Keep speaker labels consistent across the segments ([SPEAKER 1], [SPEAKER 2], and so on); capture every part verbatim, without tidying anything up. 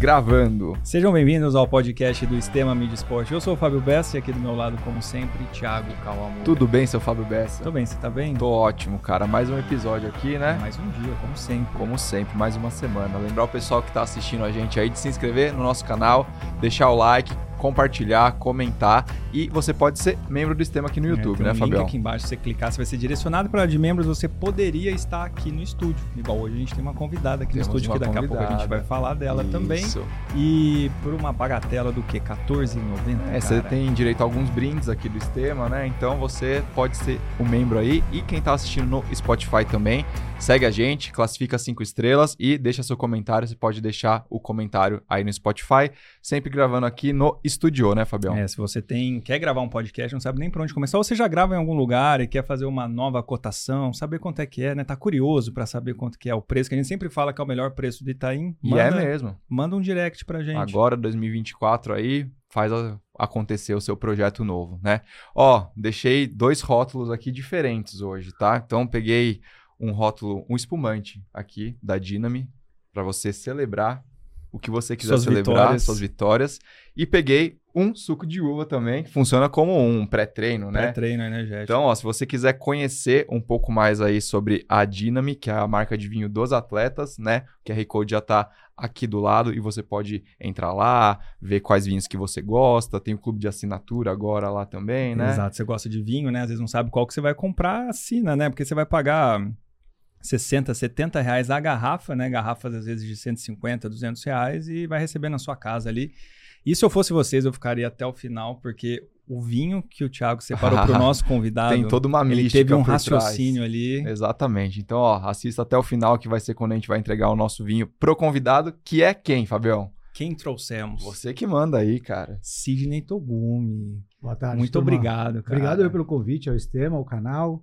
[SPEAKER 1] Gravando.
[SPEAKER 2] Sejam bem-vindos ao podcast do Sistema Mídia Esporte. Eu sou o Fábio Bessa e aqui do meu lado, como sempre, Thiago Kawamura.
[SPEAKER 1] Tudo bem, seu Fábio Bessa?
[SPEAKER 2] Tô bem, você tá bem?
[SPEAKER 1] Tô ótimo, cara. Mais um episódio aqui, né?
[SPEAKER 2] Mais um dia, como sempre.
[SPEAKER 1] Como sempre, mais uma semana. Lembrar o pessoal que tá assistindo a gente aí de se inscrever no nosso canal, deixar o like, compartilhar, comentar e você pode ser membro do Sistema aqui no YouTube,
[SPEAKER 2] é,
[SPEAKER 1] né,
[SPEAKER 2] um
[SPEAKER 1] Fabião?
[SPEAKER 2] Link aqui embaixo, você clicar, você vai ser direcionado para a de membros, você poderia estar aqui no estúdio. Igual hoje a gente tem uma convidada aqui
[SPEAKER 1] Temos
[SPEAKER 2] no estúdio, que daqui
[SPEAKER 1] convidada.
[SPEAKER 2] a pouco a gente vai falar dela
[SPEAKER 1] Isso.
[SPEAKER 2] também. E por uma bagatela do quê? quatorze reais e noventa centavos?
[SPEAKER 1] É, você tem direito a alguns brindes aqui do Sistema, né? Então você pode ser um membro aí. E quem tá assistindo no Spotify também, segue a gente, classifica cinco estrelas e deixa seu comentário. Você pode deixar o comentário aí no Spotify, sempre gravando aqui no estúdio, né, Fabião?
[SPEAKER 2] É, se você tem, quer gravar um podcast, não sabe nem por onde começar, ou você já grava em algum lugar e quer fazer uma nova cotação, saber quanto é que é, né? Tá curioso para saber quanto que é o preço, que a gente sempre fala que é o melhor preço do Itaim.
[SPEAKER 1] E é mesmo.
[SPEAKER 2] Manda um direct pra gente.
[SPEAKER 1] Agora, dois mil e vinte e quatro aí, faz a, acontecer o seu projeto novo, né? Ó, deixei dois rótulos aqui diferentes hoje, tá? Então, peguei um rótulo, um espumante aqui da Dynami, para você celebrar o que você quiser
[SPEAKER 2] suas
[SPEAKER 1] celebrar,
[SPEAKER 2] vitórias.
[SPEAKER 1] suas vitórias. E peguei um suco de uva também, que funciona como um pré-treino, né?
[SPEAKER 2] Pré-treino energético.
[SPEAKER 1] Então, ó, se você quiser conhecer um pouco mais aí sobre a Dynami, que é a marca de vinho dos atletas, né? O Q R Code já tá aqui do lado e você pode entrar lá, ver quais vinhos que você gosta. Tem o clube de assinatura agora lá também, né?
[SPEAKER 2] Exato, você gosta de vinho, né? Às vezes não sabe qual que você vai comprar, assina, né? Porque você vai pagar sessenta, setenta reais a garrafa, né? Garrafas às vezes de cento e cinquenta, duzentos reais e vai receber na sua casa ali. E se eu fosse vocês, eu ficaria até o final, porque o vinho que o Thiago separou para o nosso convidado,
[SPEAKER 1] tem toda uma mística
[SPEAKER 2] ele teve um
[SPEAKER 1] por
[SPEAKER 2] raciocínio
[SPEAKER 1] trás.
[SPEAKER 2] ali.
[SPEAKER 1] Exatamente. Então, ó, assista até o final, que vai ser quando a gente vai entregar o nosso vinho pro convidado, que é quem, Fabião?
[SPEAKER 2] Quem trouxemos?
[SPEAKER 1] Você que manda aí, cara.
[SPEAKER 2] Sidney Togumi.
[SPEAKER 3] Boa tarde,
[SPEAKER 2] Muito
[SPEAKER 3] turma.
[SPEAKER 2] obrigado, cara.
[SPEAKER 3] Obrigado eu pelo convite ao Sistema, ao canal.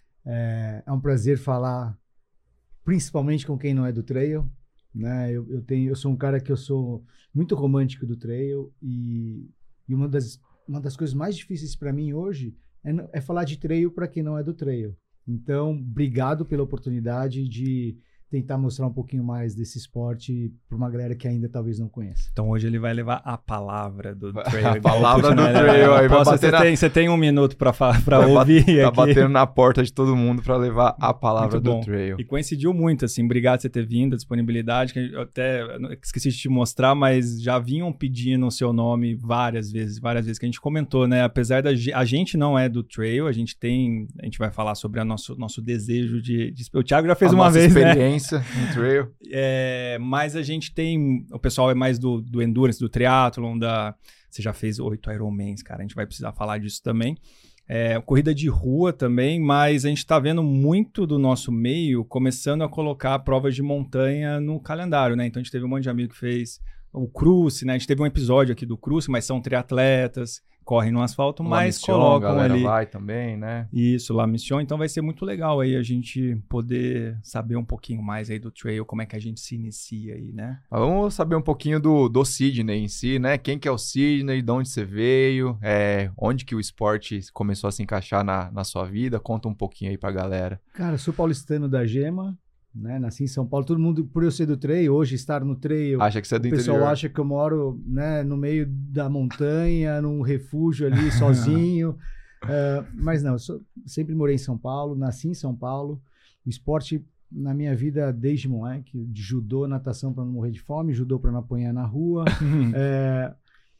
[SPEAKER 3] É, é um prazer falar, principalmente com quem não é do trail, né? Eu, eu, tenho, eu sou um cara que eu sou muito romântico do trail e, e uma, das, uma das coisas mais difíceis para mim hoje é, é falar de trail para quem não é do trail. Então, obrigado pela oportunidade de tentar mostrar um pouquinho mais desse esporte para uma galera que ainda talvez não conheça.
[SPEAKER 2] Então hoje ele vai levar a palavra do trail.
[SPEAKER 1] A palavra do trail. Aí vai
[SPEAKER 2] Posso,
[SPEAKER 1] bater
[SPEAKER 2] você,
[SPEAKER 1] na...
[SPEAKER 2] tem, você tem um minuto para
[SPEAKER 1] vai
[SPEAKER 2] ouvir
[SPEAKER 1] bat... Tá
[SPEAKER 2] aqui.
[SPEAKER 1] batendo na porta de todo mundo para levar a palavra
[SPEAKER 2] Muito
[SPEAKER 1] do
[SPEAKER 2] bom.
[SPEAKER 1] trail.
[SPEAKER 2] E coincidiu muito, assim, obrigado por você ter vindo, a disponibilidade, que eu até esqueci de te mostrar, mas já vinham pedindo o seu nome várias vezes, várias vezes, que a gente comentou, né? Apesar da a gente não é do trail, a gente tem, a gente vai falar sobre o nosso, nosso desejo de, de... O Thiago já fez
[SPEAKER 1] a
[SPEAKER 2] uma
[SPEAKER 1] nossa
[SPEAKER 2] vez,
[SPEAKER 1] experiência né? no trail.
[SPEAKER 2] É, mas a gente tem, o pessoal é mais do, do endurance, do triathlon, da, você já fez oito Ironmans, cara, a gente vai precisar falar disso também. É, corrida de rua também, mas a gente está vendo muito do nosso meio começando a colocar provas de montanha no calendário, né? Então a gente teve um monte de amigo que fez o cruise, né? A gente teve um episódio aqui do cruise, mas são triatletas, correm no asfalto,
[SPEAKER 1] La
[SPEAKER 2] mas
[SPEAKER 1] Mission,
[SPEAKER 2] colocam ali.
[SPEAKER 1] Vai também, né?
[SPEAKER 2] Isso, La Mission. Então vai ser muito legal aí a gente poder saber um pouquinho mais aí do trail, como é que a gente se inicia aí, né?
[SPEAKER 1] Mas vamos saber um pouquinho do, do Sidney em si, né? Quem que é o Sidney, de onde você veio, é, onde que o esporte começou a se encaixar na, na sua vida? Conta um pouquinho aí pra galera.
[SPEAKER 3] Cara, eu sou paulistano da Gema, né? Nasci em São Paulo. Todo mundo, por eu ser do trail, hoje estar no trail,
[SPEAKER 1] Acha que você é do
[SPEAKER 3] o pessoal
[SPEAKER 1] interior.
[SPEAKER 3] acha que eu moro, né, no meio da montanha, num refúgio ali, sozinho. Uh, mas não, eu sou, sempre morei em São Paulo, nasci em São Paulo. O esporte na minha vida desde moleque, de judô, natação para não morrer de fome, judô para não apanhar na rua. é,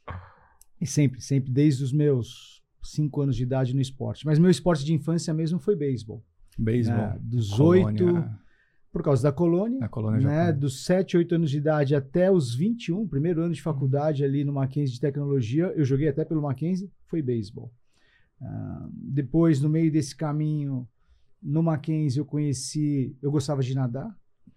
[SPEAKER 3] e sempre, sempre, desde os meus cinco anos de idade no esporte. Mas meu esporte de infância mesmo foi beisebol.
[SPEAKER 2] Beisebol.
[SPEAKER 3] Né? Dos
[SPEAKER 2] Colônia.
[SPEAKER 3] oito... Por causa da colônia,
[SPEAKER 2] Na colônia
[SPEAKER 3] né?
[SPEAKER 2] japonesa.
[SPEAKER 3] Dos sete, oito anos de idade até os vinte e um, primeiro ano de faculdade ali no Mackenzie de tecnologia, eu joguei até pelo Mackenzie, foi beisebol. Uh, depois, no meio desse caminho, no Mackenzie eu conheci, eu gostava de nadar,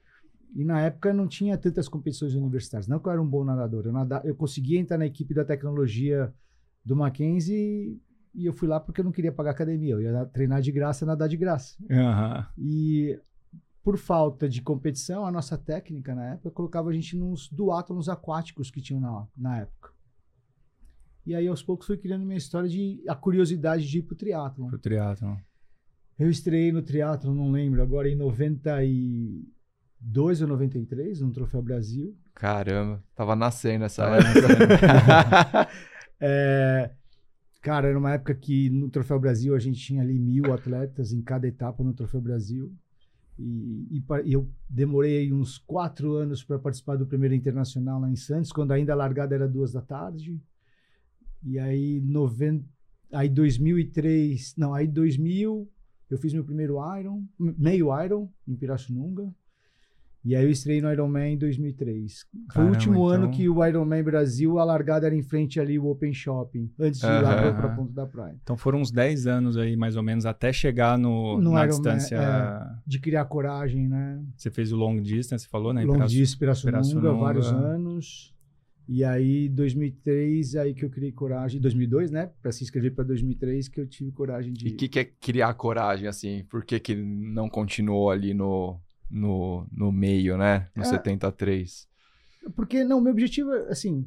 [SPEAKER 3] e na época não tinha tantas competições universitárias, não que eu era um bom nadador, eu, nada, eu conseguia entrar na equipe da tecnologia do Mackenzie e eu fui lá porque eu não queria pagar academia, eu ia treinar de graça, nadar de graça.
[SPEAKER 2] Uhum.
[SPEAKER 3] E por falta de competição, a nossa técnica na época colocava a gente nos duátlons aquáticos que tinham na, na época. E aí, aos poucos, fui criando minha história de a curiosidade de ir pro triatlon.
[SPEAKER 2] Pro triatlon.
[SPEAKER 3] Eu estreiei no triatlon, não lembro, agora em noventa e dois ou noventa e três, no Troféu Brasil.
[SPEAKER 1] Caramba, tava nascendo essa
[SPEAKER 3] Tava
[SPEAKER 1] época.
[SPEAKER 3] é, cara, era uma época que no Troféu Brasil a gente tinha ali mil atletas em cada etapa no Troféu Brasil. E, e, e eu demorei uns quatro anos para participar do primeiro internacional lá em Santos, quando ainda a largada era duas da tarde. E aí, noventa, aí dois mil e três, não, aí dois mil, eu fiz meu primeiro Iron, meio Iron em Pirassununga. E aí eu estreiei no Ironman em dois mil e três. Caramba, foi o último então... ano que o Ironman Brasil, a largada era em frente ali, o Open Shopping, antes de ir lá para pra Ponta da Praia.
[SPEAKER 2] Então foram uns dez anos aí, mais ou menos, até chegar no,
[SPEAKER 3] no
[SPEAKER 2] na
[SPEAKER 3] Ironman,
[SPEAKER 2] distância...
[SPEAKER 3] É, de criar coragem, né?
[SPEAKER 2] Você fez o long distance, você falou, né?
[SPEAKER 3] Long distance, Pirassununga,
[SPEAKER 2] Pirassununga,
[SPEAKER 3] vários anos. E aí, dois mil e três, aí que eu criei coragem. dois mil e dois, né? Para se inscrever para dois mil e três, que eu tive coragem de...
[SPEAKER 1] E o que, que é criar coragem, assim? Por que que não continuou ali no... No, no meio, né? No é, setenta e três.
[SPEAKER 3] Porque, não, meu objetivo, assim...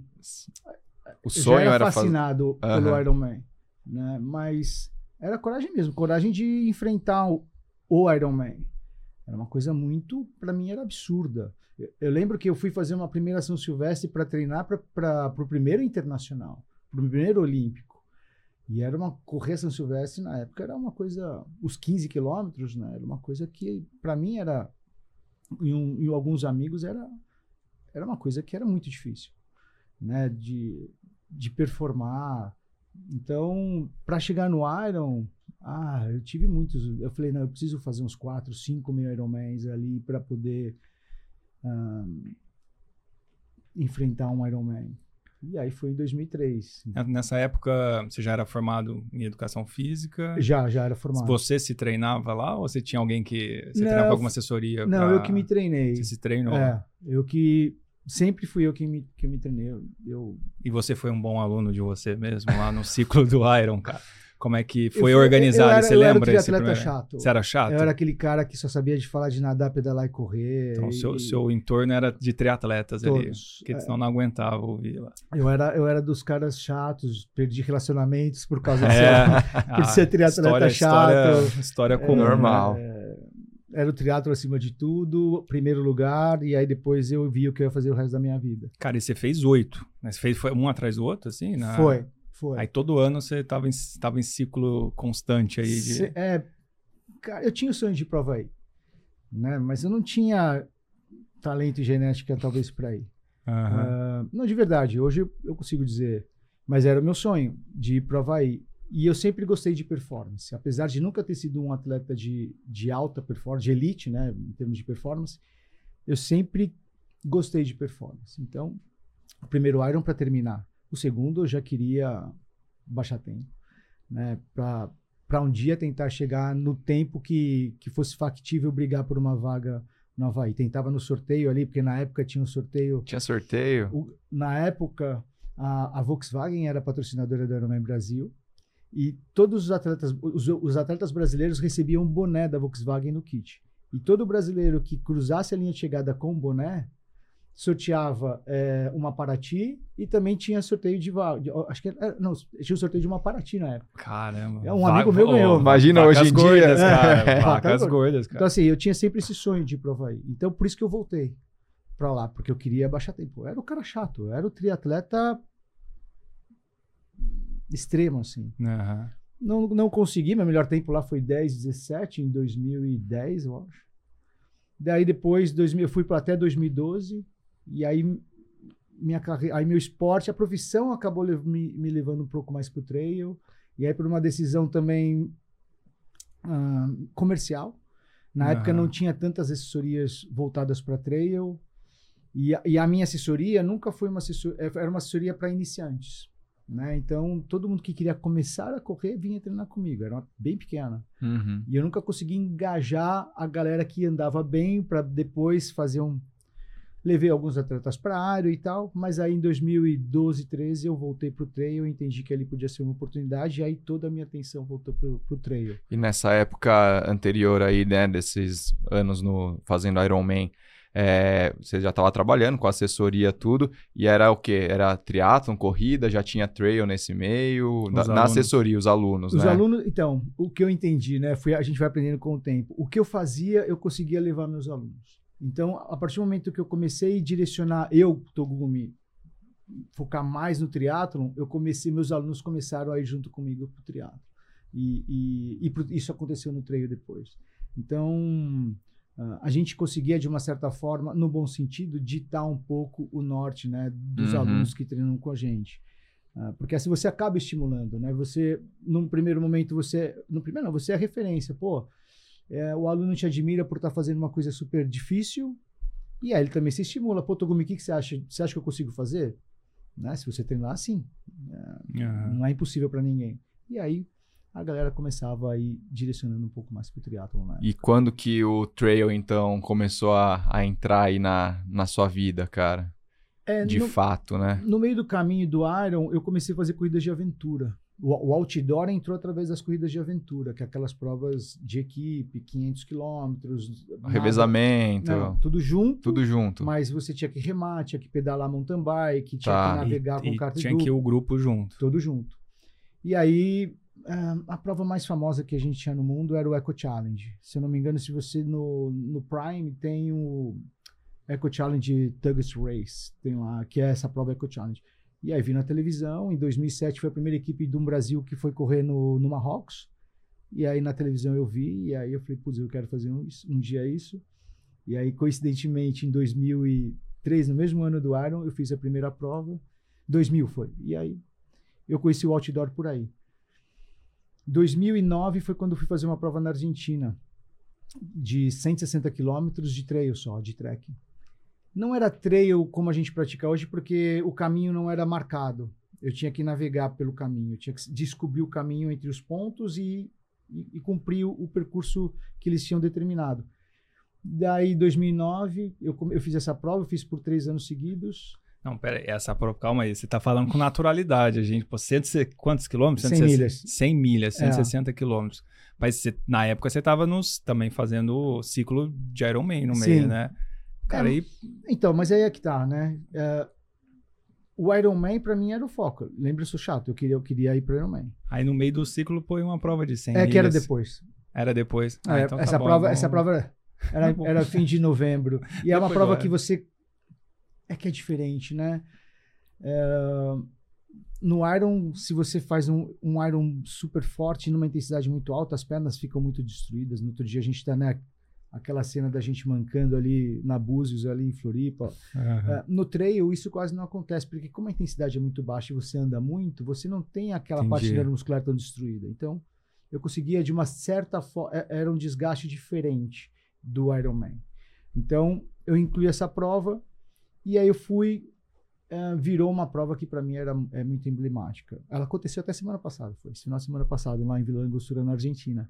[SPEAKER 1] O sonho
[SPEAKER 3] já era,
[SPEAKER 1] era
[SPEAKER 3] fascinado
[SPEAKER 1] faz...
[SPEAKER 3] pelo
[SPEAKER 1] uhum.
[SPEAKER 3] Ironman, né? Mas era coragem mesmo. Coragem de enfrentar o, o Ironman. Era uma coisa muito... Para mim, era absurda. Eu, eu lembro que eu fui fazer uma primeira São Silvestre para treinar para o primeiro internacional. Para o primeiro olímpico. E era uma correr São Silvestre, na época, era uma coisa... Os quinze quilômetros, né? Era uma coisa que, para mim, era... E, um, e alguns amigos era, era uma coisa que era muito difícil, né? De, de performar. Então, para chegar no Iron, ah, eu tive muitos. Eu falei, não, eu preciso fazer uns quatro, cinco mil Ironmans ali para poder um, enfrentar um Ironman. E aí foi em dois mil e três.
[SPEAKER 2] Nessa época, você já era formado em educação física?
[SPEAKER 3] Já, já era formado.
[SPEAKER 2] Você se treinava lá ou você tinha alguém que... Você
[SPEAKER 3] não,
[SPEAKER 2] treinava com alguma assessoria?
[SPEAKER 3] Não,
[SPEAKER 2] pra...
[SPEAKER 3] eu que me treinei.
[SPEAKER 2] Você se treinou?
[SPEAKER 3] É, eu que... Sempre fui eu que me, que me treinei. Eu...
[SPEAKER 2] E você foi um bom aluno de você mesmo lá no ciclo do Iron, cara? Como é que foi
[SPEAKER 3] eu,
[SPEAKER 2] organizado?
[SPEAKER 3] Eu era,
[SPEAKER 2] você
[SPEAKER 3] eu
[SPEAKER 2] lembra?
[SPEAKER 3] Era
[SPEAKER 2] esse
[SPEAKER 3] atleta
[SPEAKER 2] primeiro...
[SPEAKER 3] chato.
[SPEAKER 2] Você era chato?
[SPEAKER 3] Eu era aquele cara que só sabia de falar de nadar, pedalar e correr.
[SPEAKER 2] Então, o
[SPEAKER 3] e...
[SPEAKER 2] seu, seu entorno era de triatletas
[SPEAKER 3] Todos,
[SPEAKER 2] ali, que é. senão não aguentava ouvir lá.
[SPEAKER 3] Eu era, eu era dos caras chatos, perdi relacionamentos por causa de
[SPEAKER 2] é.
[SPEAKER 3] ser, por ah, ser triatleta
[SPEAKER 2] história,
[SPEAKER 3] chato.
[SPEAKER 2] História, história comum.
[SPEAKER 3] É,
[SPEAKER 1] normal.
[SPEAKER 3] É, era o triatlo acima de tudo, primeiro lugar, e aí depois eu vi o que eu ia fazer o resto da minha vida.
[SPEAKER 2] Cara, e você fez oito, né? Você fez foi um atrás do outro, assim? Na...
[SPEAKER 3] Foi. Foi.
[SPEAKER 2] Aí todo ano você estava em, tava em ciclo constante aí. De...
[SPEAKER 3] Cê, é, cara, eu tinha o sonho de ir pro Havaí, né? Mas eu não tinha talento e genética talvez para ir.
[SPEAKER 2] Uhum.
[SPEAKER 3] Uh, não, de verdade, hoje eu, eu consigo dizer. Mas era o meu sonho de ir pro Havaí. E eu sempre gostei de performance. Apesar de nunca ter sido um atleta de, de alta performance, de elite, né? Em termos de performance, eu sempre gostei de performance. Então, o primeiro Iron para terminar. O segundo, eu já queria baixar tempo, né? Para um dia tentar chegar no tempo que, que fosse factível brigar por uma vaga no Havaí. Tentava no sorteio ali, porque na época tinha um sorteio.
[SPEAKER 1] Tinha sorteio?
[SPEAKER 3] O, na época, a, a Volkswagen era patrocinadora do Ironman Brasil e todos os atletas, os, os atletas brasileiros recebiam um boné da Volkswagen no kit. E todo brasileiro que cruzasse a linha de chegada com o boné sorteava é, uma Paraty e também tinha sorteio de vaga. Acho que era, não, tinha um sorteio de uma Paraty na época.
[SPEAKER 2] Caramba.
[SPEAKER 3] Um amigo meu ganhou.
[SPEAKER 1] Oh, imagina hoje em
[SPEAKER 2] gordas,
[SPEAKER 1] dia.
[SPEAKER 2] Cara,
[SPEAKER 3] é,
[SPEAKER 2] vacas gordas, cara.
[SPEAKER 3] Então, assim, eu tinha sempre esse sonho de ir pro Havaí. Então, por isso que eu voltei pra lá, porque eu queria baixar tempo. Eu era o cara chato, eu era o triatleta extremo, assim.
[SPEAKER 2] Uhum.
[SPEAKER 3] Não, não consegui, meu melhor tempo lá foi dez, dezessete em dois mil e dez, eu acho. Daí depois, dois mil, eu fui para até dois mil e doze. E aí, minha carreira, aí meu esporte, a profissão acabou me, me levando um pouco mais pro trail. E aí, por uma decisão também uh, comercial. Na uhum. época, não tinha tantas assessorias voltadas para trail. E a, e a minha assessoria nunca foi uma assessoria, era uma assessoria para iniciantes. Né? Então, todo mundo que queria começar a correr vinha treinar comigo. Era uma, bem pequena.
[SPEAKER 1] Uhum.
[SPEAKER 3] E eu nunca consegui engajar a galera que andava bem para depois fazer um... Levei alguns atletas para a área e tal, mas aí em dois mil e doze, treze eu voltei para o trail, eu entendi que ali podia ser uma oportunidade e aí toda a minha atenção voltou para o trail.
[SPEAKER 1] E nessa época anterior aí, né, desses anos no, fazendo Ironman, é, você já estava trabalhando com assessoria, tudo, e era o quê? Era triatlon, corrida, já tinha trail nesse meio? Na, na assessoria, os alunos,
[SPEAKER 3] os
[SPEAKER 1] né? Os
[SPEAKER 3] alunos, então, o que eu entendi, né, foi, a gente vai aprendendo com o tempo. O que eu fazia, eu conseguia levar meus alunos. Então, a partir do momento que eu comecei a direcionar, eu, Togumi, focar mais no triatlon, eu comecei, meus alunos começaram a ir junto comigo pro triatlon. E, e, e pro, isso aconteceu no trail depois. Então, uh, a gente conseguia, de uma certa forma, no bom sentido, ditar um pouco o norte, né, dos uhum. alunos que treinam com a gente. Uh, porque assim você acaba estimulando, né? Você, no primeiro momento, você... No primeiro não, você é a referência. Pô, é, o aluno te admira por estar fazendo uma coisa super difícil e aí ele também se estimula. Pô, Togumi, o que, que você acha? Você acha que eu consigo fazer? Né? Se você treinar, sim. É, uhum. Não é impossível para ninguém. E aí a galera começava a ir direcionando um pouco mais pro triatlon, né?
[SPEAKER 1] E quando que o trail, então, começou a, a entrar aí na, na sua vida, cara? É, de no, fato, né?
[SPEAKER 3] No meio do caminho do Iron, eu comecei a fazer corridas de aventura. O, o outdoor entrou através das corridas de aventura, que é aquelas provas de equipe, quinhentos quilômetros.
[SPEAKER 1] Revezamento.
[SPEAKER 3] Não, tudo junto.
[SPEAKER 1] Tudo junto.
[SPEAKER 3] Mas você tinha que remar, tinha que pedalar mountain bike, tinha tá. que navegar
[SPEAKER 2] e,
[SPEAKER 3] com carta
[SPEAKER 2] e tinha que ir o grupo junto.
[SPEAKER 3] Tudo junto. E aí, a prova mais famosa que a gente tinha no mundo era o Eco Challenge. Se eu não me engano, se você no, no Prime tem o Eco Challenge Tugs Race, tem lá, que é essa prova Eco Challenge. E aí vi na televisão, em dois mil e sete foi a primeira equipe do Brasil que foi correr no, no Marrocos. E aí na televisão eu vi, e aí eu falei, putz, eu quero fazer um, um dia isso. E aí, coincidentemente, em dois mil e três, no mesmo ano do Iron, eu fiz a primeira prova. dois mil foi. E aí eu conheci o outdoor por aí. dois mil e nove foi quando eu fui fazer uma prova na Argentina, de cento e sessenta quilômetros de trail só, de trekking. Não era trail como a gente pratica hoje, porque o caminho não era marcado. Eu tinha que navegar pelo caminho, eu tinha que descobrir o caminho entre os pontos e, e, e cumprir o, o percurso que eles tinham determinado. Daí, em dois mil e nove, eu, eu fiz essa prova, eu fiz por três anos seguidos.
[SPEAKER 2] Não, pera aí, essa prova, calma aí, você tá falando com naturalidade, a gente, pô, cento, quantos quilômetros?
[SPEAKER 3] cem milhas.
[SPEAKER 2] cem milhas, cento e sessenta é. quilômetros. Mas você, na época você tava nos, também fazendo o ciclo de Ironman no meio,
[SPEAKER 3] Sim.
[SPEAKER 2] né? Cara,
[SPEAKER 3] é,
[SPEAKER 2] aí...
[SPEAKER 3] Então, mas aí é que tá, né? Uh, o Ironman pra mim era o foco. Lembra, eu sou chato, eu queria, eu queria ir pro Ironman.
[SPEAKER 2] Aí no meio do ciclo põe uma prova de cem
[SPEAKER 3] é,
[SPEAKER 2] milhas.
[SPEAKER 3] É que era depois.
[SPEAKER 2] Era depois. Ah,
[SPEAKER 3] é,
[SPEAKER 2] então tá
[SPEAKER 3] essa,
[SPEAKER 2] bom,
[SPEAKER 3] prova,
[SPEAKER 2] bom.
[SPEAKER 3] essa prova era, era fim de novembro. E é uma prova que você... É que é diferente, né? É, no Iron, se você faz um, um Iron super forte, numa intensidade muito alta, as pernas ficam muito destruídas. No outro dia a gente tá, né? Aquela cena da gente mancando ali na Búzios, ali em Floripa. Uhum. Uh, no trail, isso quase não acontece, porque como a intensidade é muito baixa e você anda muito, você não tem aquela Entendi. parte neuromuscular tão destruída. Então, eu conseguia, de uma certa forma, era um desgaste diferente do Ironman. Então, eu incluí essa prova e aí eu fui, uh, virou uma prova que para mim era é muito emblemática. Ela aconteceu até semana passada, foi esse final de semana passada, lá em Vila Angostura, na Argentina.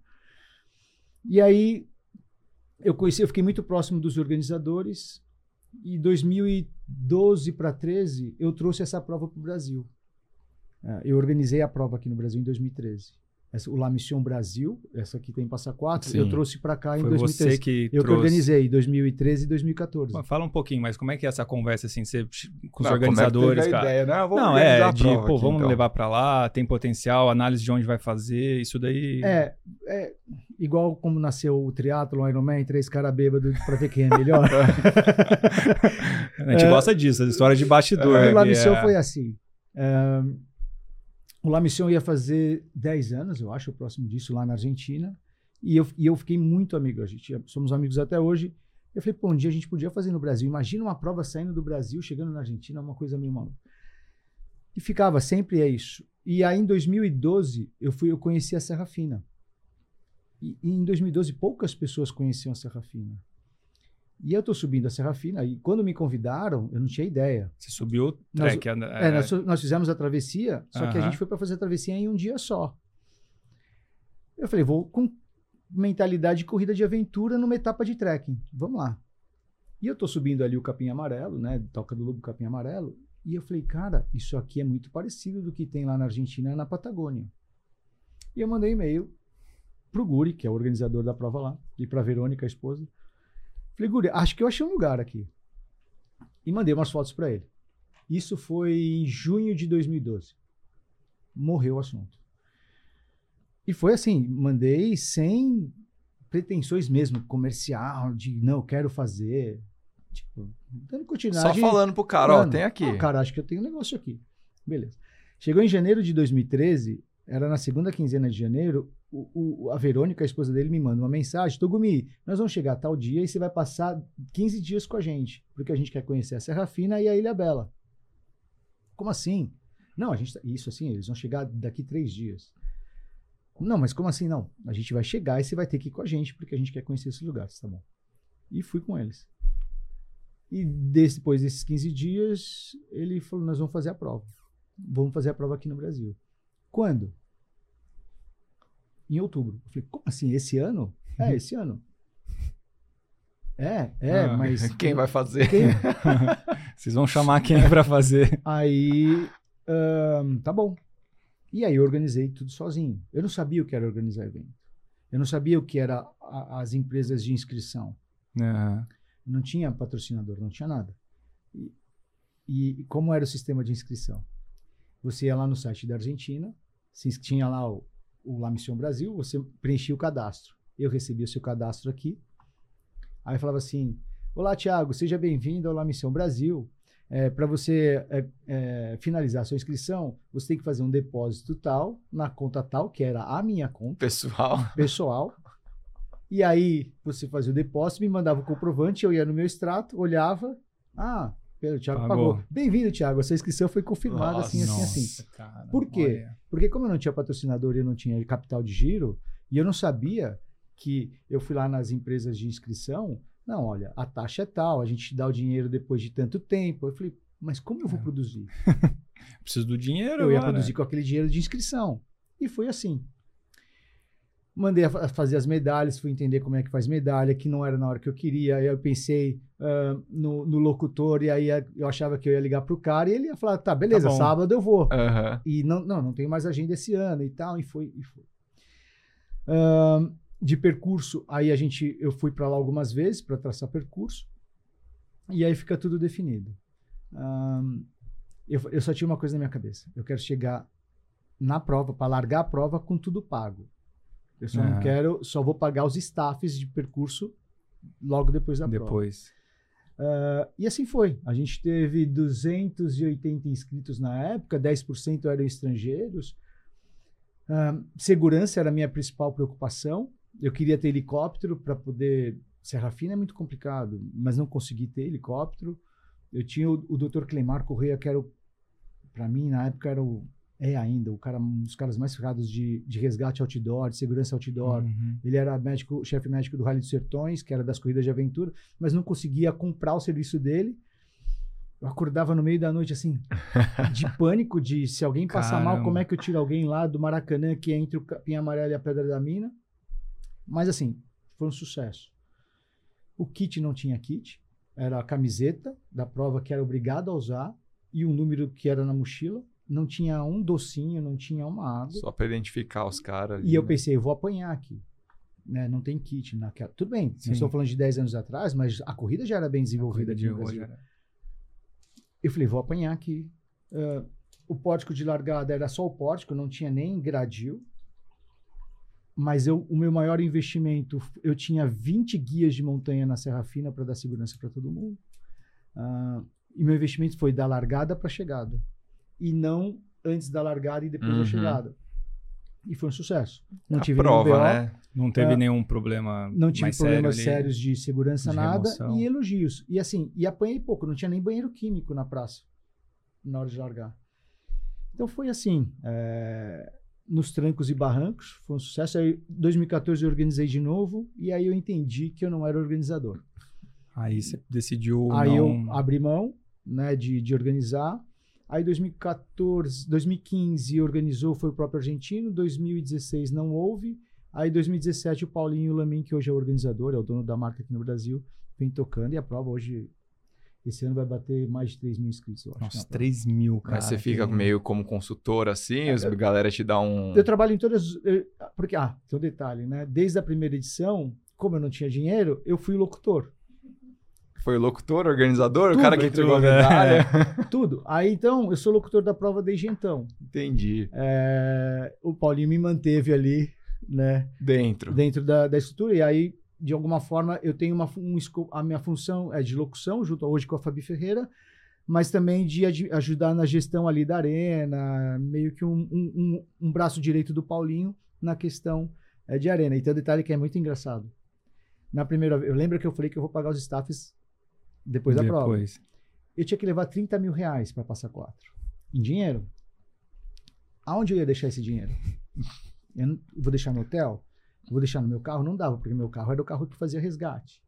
[SPEAKER 3] E aí, Eu conheci, eu fiquei muito próximo dos organizadores e dois mil e doze para treze eu trouxe essa prova para o Brasil. Uh, eu organizei a prova aqui no Brasil em dois mil e treze. Essa, o La Mission Brasil, essa aqui tem em Passa Quatro, Sim. eu trouxe para cá em
[SPEAKER 2] Foi
[SPEAKER 3] dois mil e treze.
[SPEAKER 2] Você que
[SPEAKER 3] eu
[SPEAKER 2] trouxe.
[SPEAKER 3] que organizei em dois mil e treze e dois mil e quatorze.
[SPEAKER 2] Pô, fala um pouquinho, mas como é que é essa conversa assim, você, com os
[SPEAKER 1] não,
[SPEAKER 2] organizadores,
[SPEAKER 1] como é que
[SPEAKER 2] cara?
[SPEAKER 1] Ideia, né? Vamos
[SPEAKER 2] não, é de,
[SPEAKER 1] prova
[SPEAKER 2] pô,
[SPEAKER 1] aqui,
[SPEAKER 2] vamos
[SPEAKER 1] então.
[SPEAKER 2] levar para lá, tem potencial, análise de onde vai fazer, isso daí.
[SPEAKER 3] É, é igual como nasceu o triatlon, o Ironman, três caras bêbados para ver quem é melhor.
[SPEAKER 2] A gente é, gosta disso, as histórias de bastidor.
[SPEAKER 3] O La Mission
[SPEAKER 2] é...
[SPEAKER 3] foi assim. É, o La Mission ia fazer dez anos, eu acho, o próximo disso, lá na Argentina. E eu, e eu fiquei muito amigo. A gente, somos amigos até hoje. Eu falei, pô, um dia a gente podia fazer no Brasil. Imagina uma prova saindo do Brasil, chegando na Argentina, uma coisa meio maluca. E ficava, sempre é isso. E aí, em dois mil e doze, eu, fui, eu conheci a Serra Fina. E, e em dois mil e doze, poucas pessoas conheciam a Serra Fina. E eu tô subindo a Serra Fina, e quando me convidaram, eu não tinha ideha.
[SPEAKER 2] Você subiu o trek?
[SPEAKER 3] Nós, é, nós, nós fizemos a travessia, só uh-huh. que a gente foi para fazer a travessia em um dia só. Eu falei, vou com mentalidade de corrida de aventura numa etapa de trekking. Vamos lá. E eu tô subindo ali o Capim Amarelo, né? Toca do Lobo Capim Amarelo. E eu falei, cara, isso aqui é muito parecido do que tem lá na Argentina, na Patagônia. E eu mandei e-mail pro Guri, que é o organizador da prova lá, e pra Verônica, a esposa. Falei, Guri, acho que eu achei um lugar aqui. E mandei umas fotos para ele. Isso foi em junho de dois mil e doze. Morreu o assunto. E foi assim, mandei sem pretensões mesmo, comercial, de não, eu quero fazer. Tipo, dando continuidade.
[SPEAKER 1] Só falando pro cara, ó, tem aqui.
[SPEAKER 3] Ó, cara, acho que eu tenho um negócio aqui. Beleza. Chegou em janeiro de dois mil e treze, era na segunda quinzena de janeiro, o, o, a Verônica, a esposa dele, me manda uma mensagem: Togumi, nós vamos chegar tal dia e você vai passar quinze dias com a gente, porque a gente quer conhecer a Serra Fina e a Ilha Bela. Como assim? Não, a gente tá, isso assim, eles vão chegar daqui três dias. Não, mas como assim? Não, a gente vai chegar e você vai ter que ir com a gente, porque a gente quer conhecer esses lugares, tá bom? E fui com eles. E depois desses quinze dias, ele falou: nós vamos fazer a prova. Vamos fazer a prova aqui no Brasil. Quando? Em outubro. Eu falei: como assim? Esse ano? É, esse ano. É, é,
[SPEAKER 1] ah,
[SPEAKER 3] mas...
[SPEAKER 1] Quem vai fazer?
[SPEAKER 2] Quem... Vocês vão chamar quem para fazer?
[SPEAKER 3] Aí, um, tá bom. E aí eu organizei tudo sozinho. Eu não sabia o que era organizar evento. Eu não sabia o que era a, as empresas de inscrição.
[SPEAKER 2] Uhum.
[SPEAKER 3] Não tinha patrocinador, não tinha nada. E, e como era o sistema de inscrição? Você ia lá no site da Argentina, se tinha lá o, o La Mission Brasil, você preenchia o cadastro. Eu recebia o seu cadastro aqui. Aí falava assim: olá, Thiago, seja bem-vindo ao La Mission Brasil. É, para você é, é, finalizar a sua inscrição, você tem que fazer um depósito tal, na conta tal, que era a minha conta.
[SPEAKER 1] Pessoal.
[SPEAKER 3] Pessoal. E aí, você fazia o depósito, me mandava o comprovante, eu ia no meu extrato, olhava. Ah, o Thiago pagou. pagou. Bem-vindo, Thiago. A sua inscrição foi confirmada. Nossa, assim, assim, nossa, assim. Cara, por quê? Olha. Porque como eu não tinha patrocinador e eu não tinha capital de giro, e eu não sabia que eu fui lá nas empresas de inscrição, não, olha, a taxa é tal, a gente dá o dinheiro depois de tanto tempo. Eu falei: mas como eu vou é. produzir?
[SPEAKER 2] Preciso do dinheiro.
[SPEAKER 3] Eu ia
[SPEAKER 2] agora.
[SPEAKER 3] produzir com aquele dinheiro de inscrição. E foi assim. Mandei a fazer as medalhas, fui entender como é que faz medalha, que não era na hora que eu queria. Aí eu pensei uh, no, no locutor, e aí eu achava que eu ia ligar pro cara e ele ia falar: tá, beleza, tá sábado eu vou.
[SPEAKER 1] Uhum.
[SPEAKER 3] E não, não, não tenho mais agenda esse ano e tal, e foi. E foi. Uh, de percurso, aí a gente, eu fui para lá algumas vezes para traçar percurso, e aí fica tudo definido. Uh, eu, eu só tinha uma coisa na minha cabeça: eu quero chegar na prova, para largar a prova com tudo pago. Eu só uhum. não quero, só vou pagar os staffs de percurso logo depois da
[SPEAKER 2] depois.
[SPEAKER 3] prova. Uh, e assim foi. A gente teve duzentos e oitenta inscritos na época, dez por cento eram estrangeiros. Uh, segurança era a minha principal preocupação. Eu queria ter helicóptero para poder... Serra Fina é muito complicado, mas não consegui ter helicóptero. Eu tinha o, o doutor Clemar Correia, que era, para mim, na época, era o... É ainda, o cara, um dos caras mais ferrados de, de resgate outdoor, de segurança outdoor. Uhum. Ele era médico, chefe médico do Rally dos Sertões, que era das corridas de aventura, mas não conseguia comprar o serviço dele. Eu acordava no meio da noite, assim, de pânico, de se alguém passar Caramba. mal, como é que eu tiro alguém lá do Maracanã, que é entre o Capim Amarelo e a Pedra da Mina. Mas, assim, foi um sucesso. O kit não tinha kit, era a camiseta da prova que era obrigado a usar e um número que era na mochila. Não tinha um docinho, não tinha uma água.
[SPEAKER 1] Só para identificar os caras.
[SPEAKER 3] E eu né? pensei: eu vou apanhar aqui. Né? Não tem kit naquela. Tudo bem, Sim. eu estou falando de dez anos atrás, mas a corrida já era bem desenvolvida aqui no Brasil. Era... Eu falei: vou apanhar aqui. Uh, o pórtico de largada era só o pórtico, não tinha nem gradil. Mas eu, o meu maior investimento, eu tinha vinte guias de montanha na Serra Fina para dar segurança para todo mundo. Uh, e meu investimento foi da largada para a chegada. E não antes da largada e depois uhum. da chegada. E foi um sucesso. Não
[SPEAKER 1] a
[SPEAKER 3] tive
[SPEAKER 1] prova,
[SPEAKER 3] nenhum B O,
[SPEAKER 1] né?
[SPEAKER 2] Não teve uh, nenhum problema
[SPEAKER 3] Não tive
[SPEAKER 2] mais
[SPEAKER 3] problemas
[SPEAKER 2] sério
[SPEAKER 3] sérios de segurança, de nada.
[SPEAKER 2] Remoção.
[SPEAKER 3] E elogios. E assim, e apanhei pouco. Não tinha nem banheiro químico na praça na hora de largar. Então foi assim, é, nos trancos e barrancos, foi um sucesso. Aí, em dois mil e quatorze eu organizei de novo e aí eu entendi que eu não era organizador.
[SPEAKER 2] Aí você decidiu
[SPEAKER 3] Aí
[SPEAKER 2] não...
[SPEAKER 3] eu abri mão, né, de, de organizar. Aí dois mil e quatorze, dois mil e quinze organizou, foi o próprio argentino. dois mil e dezesseis não houve. Aí dois mil e dezessete o Paulinho Lamin, que hoje é o organizador, é o dono da marca aqui no Brasil, vem tocando. E a prova hoje, esse ano vai bater mais de três mil inscritos, eu acho.
[SPEAKER 2] Nossa, três mil, cara.
[SPEAKER 1] Mas você fica tem... meio como consultor assim, é, a galera te dá um...
[SPEAKER 3] Eu trabalho em todas... Eu, porque, ah, tem um detalhe, né? Desde a primeira edição, como eu não tinha dinheiro, eu fui locutor.
[SPEAKER 1] Foi o locutor, organizador,
[SPEAKER 3] tudo,
[SPEAKER 1] o cara que entregou a medalha?
[SPEAKER 3] É, tudo. Aí, então, eu sou locutor da prova desde então.
[SPEAKER 1] Entendi.
[SPEAKER 3] É, o Paulinho me manteve ali né?
[SPEAKER 1] Dentro.
[SPEAKER 3] Dentro da, da estrutura. E aí, de alguma forma, eu tenho uma, um, a minha função é de locução, junto hoje com a Fabi Ferreira, mas também de ad, ajudar na gestão ali da arena, meio que um, um, um, um braço direito do Paulinho na questão é, de arena. E tem um detalhe que é muito engraçado. Na primeira eu lembro que eu falei que eu vou pagar os staffs depois da
[SPEAKER 2] Depois.
[SPEAKER 3] prova. Eu tinha que levar trinta mil reais para passar quatro. Em dinheiro. Aonde eu ia deixar esse dinheiro? Eu não, vou deixar no hotel? Vou deixar no meu carro? Não dava, porque meu carro era o carro que fazia resgate.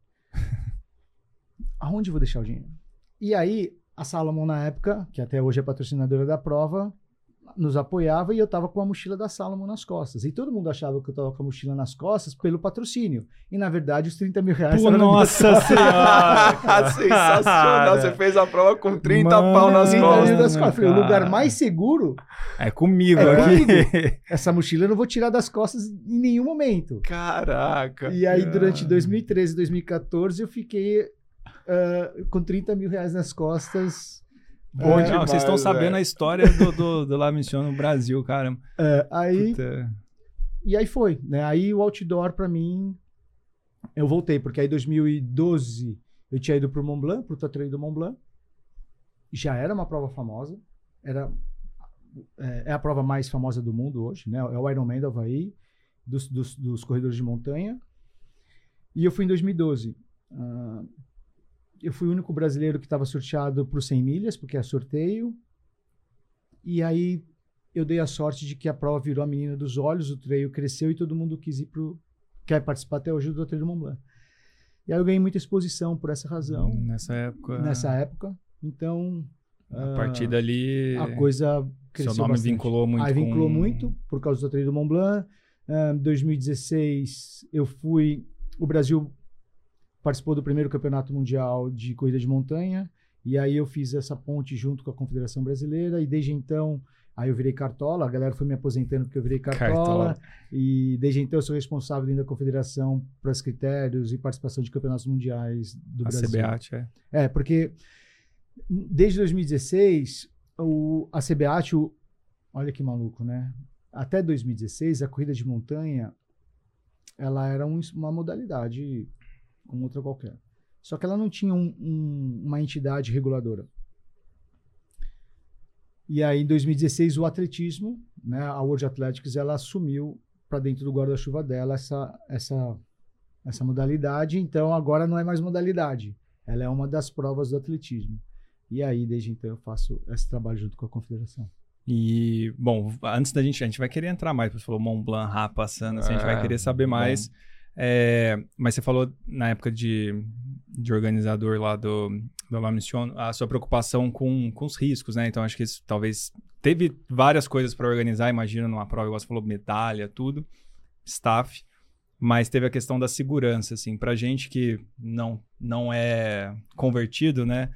[SPEAKER 3] Aonde eu vou deixar o dinheiro? E aí, a Salomon, na época, que até hoje é patrocinadora da prova, nos apoiava e eu estava com a mochila da Salomon nas costas. E todo mundo achava que eu estava com a mochila nas costas pelo patrocínio. E, na verdade, os trinta mil reais...
[SPEAKER 2] Pô, nossa senhora!
[SPEAKER 1] Sensacional! Você fez a prova com trinta
[SPEAKER 2] Mano,
[SPEAKER 1] pau nas
[SPEAKER 3] trinta mil
[SPEAKER 1] costas.
[SPEAKER 3] das costas. Falei, o lugar
[SPEAKER 2] cara.
[SPEAKER 3] mais seguro
[SPEAKER 2] É comigo
[SPEAKER 3] é
[SPEAKER 2] aqui.
[SPEAKER 3] comigo. Essa mochila eu não vou tirar das costas em nenhum momento.
[SPEAKER 1] Caraca!
[SPEAKER 3] E aí, durante dois mil e treze e dois mil e quatorze, eu fiquei uh, com trinta mil reais nas costas.
[SPEAKER 1] Bom
[SPEAKER 3] É,
[SPEAKER 1] demais,
[SPEAKER 2] Não, vocês estão sabendo
[SPEAKER 1] velho.
[SPEAKER 2] a história do, do, do La Mission no Brasil, cara.
[SPEAKER 3] Uh, aí,
[SPEAKER 2] Puta.
[SPEAKER 3] e aí foi, né? Aí o outdoor, pra mim, eu voltei, porque aí em dois mil e doze eu tinha ido pro Mont Blanc, pro Tatuapé do Mont Blanc. Já era uma prova famosa. Era, é, é a prova mais famosa do mundo hoje, né? É o Ironman do Havaí, dos, dos, dos corredores de montanha. E eu fui em dois mil e doze. Uh, eu fui o único brasileiro que estava sorteado para os cem milhas, porque é sorteio. E aí eu dei a sorte de que a prova virou a menina dos olhos, o trail cresceu e todo mundo quis ir pro... quer participar até hoje do Trail do Mont Blanc. E aí eu ganhei muita exposição por essa razão,
[SPEAKER 2] Nessa época.
[SPEAKER 3] nessa época. Então,
[SPEAKER 2] A
[SPEAKER 3] ah,
[SPEAKER 2] partir dali.
[SPEAKER 3] a coisa cresceu
[SPEAKER 2] Seu nome
[SPEAKER 3] bastante.
[SPEAKER 2] vinculou muito.
[SPEAKER 3] Aí vinculou
[SPEAKER 2] com...
[SPEAKER 3] muito por causa do Trail do Mont Blanc. Em dois mil e dezesseis eu fui... O Brasil participou do primeiro campeonato mundial de corrida de montanha. E aí eu fiz essa ponte junto com a Confederação Brasileira. E desde então, aí eu virei cartola. A galera foi me aposentando porque eu virei cartola.
[SPEAKER 2] Cartola.
[SPEAKER 3] E desde então eu sou responsável dentro da Confederação para os critérios e participação de campeonatos mundiais do
[SPEAKER 2] A
[SPEAKER 3] Brasil.
[SPEAKER 2] C B A T, é.
[SPEAKER 3] É, porque desde dois mil e dezesseis, o, a C B A T, o, olha que maluco, né? Até dois mil e dezesseis, a corrida de montanha, ela era um, uma modalidade como outra qualquer. Só que ela não tinha um, um, uma entidade reguladora. E aí, em dois mil e dezesseis, o atletismo, né, a World Athletics, ela assumiu para dentro do guarda-chuva dela essa, essa, essa modalidade. Então, agora não é mais modalidade. Ela é uma das provas do atletismo. E aí, desde então, eu faço esse trabalho junto com a Confederação.
[SPEAKER 2] E, bom, antes da gente, a gente vai querer entrar mais, você falou Mont Blanc, Rá passando, assim, a gente vai
[SPEAKER 1] É,
[SPEAKER 2] querer saber mais. É, mas você falou na época de, de organizador lá do, do La Mission, a sua preocupação com, com os riscos, né? Então acho que isso talvez teve várias coisas para organizar, imagina numa prova, igual você falou, medalha, tudo, staff, mas teve a questão da segurança, assim, pra gente que não, não é convertido, né?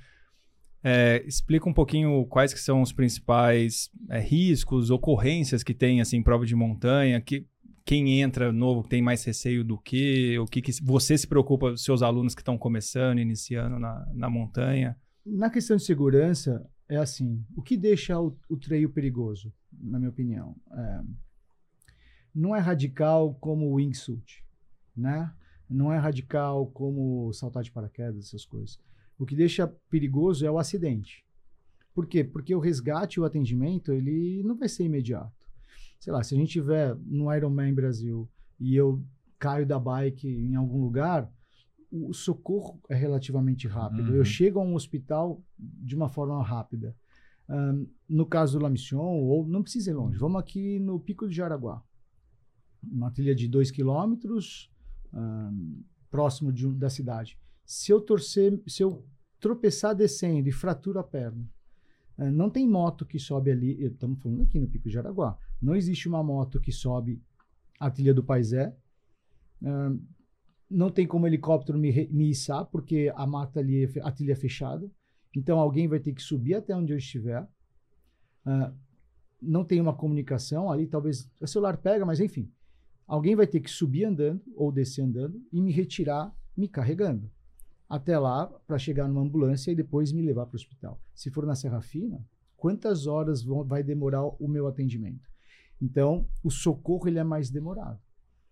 [SPEAKER 2] É, explica um pouquinho quais que são os principais é, riscos, ocorrências que tem, assim, em prova de montanha, que quem entra novo tem mais receio do que, o que, que você se preocupa dos seus alunos que estão começando, iniciando na, na montanha?
[SPEAKER 3] Na questão de segurança, é assim, o que deixa o, o trail perigoso, na minha opinião? É, não é radical como o wingsuit, né? Não é radical como saltar de paraquedas, essas coisas. O que deixa perigoso é o acidente. Por quê? Porque o resgate e o atendimento, ele não vai ser imediato. Sei lá, se a gente estiver no Ironman Brasil e eu caio da bike em algum lugar, o socorro é relativamente rápido.
[SPEAKER 2] Uhum.
[SPEAKER 3] Eu chego a um hospital de uma forma rápida. Um, no caso do La Mission, ou não precisa ir longe, vamos aqui no Pico de Jaraguá. Uma trilha de dois quilômetros, um, próximo de, da cidade. Se eu torcer, se eu tropeçar descendo e fratura a perna, uh, não tem moto que sobe ali, estamos falando aqui no Pico de Jaraguá, não existe uma moto que sobe a trilha do Paisé, uh, não tem como helicóptero me, me içar, porque a mata ali, a trilha é fechada, então alguém vai ter que subir até onde eu estiver, uh, não tem uma comunicação ali, talvez o celular pega, mas enfim, alguém vai ter que subir andando ou descer andando e me retirar me carregando até lá para chegar numa ambulância e depois me levar para o hospital. Se for na Serra Fina, quantas horas vão, vai demorar o meu atendimento? Então, o socorro ele é mais demorado.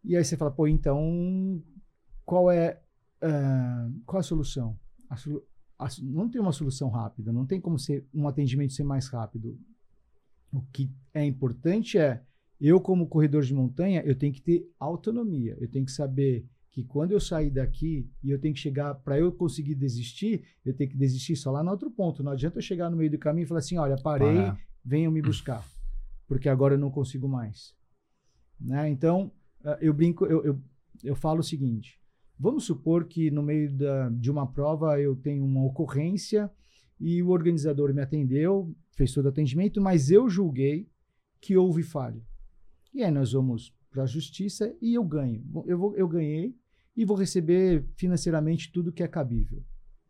[SPEAKER 3] E aí você fala, pô, então, qual é, uh, qual é a solução? A solu- a, não tem uma solução rápida, não tem como ser, um atendimento ser mais rápido. O que é importante é, eu como corredor de montanha, eu tenho que ter autonomia, eu tenho que saber que quando eu sair daqui e eu tenho que chegar, para eu conseguir desistir, eu tenho que desistir só lá no outro ponto. Não adianta eu chegar no meio do caminho e falar assim, olha, parei,
[SPEAKER 2] Ah, é.
[SPEAKER 3] venham me buscar, porque agora eu não consigo mais. Né? Então, uh, eu brinco, eu, eu, eu falo o seguinte, vamos supor que no meio da, de uma prova eu tenho uma ocorrência e o organizador me atendeu, fez todo o atendimento, mas eu julguei que houve falha. E aí nós vamos para a justiça e eu ganho. Eu, vou, eu ganhei e vou receber financeiramente tudo que é cabível.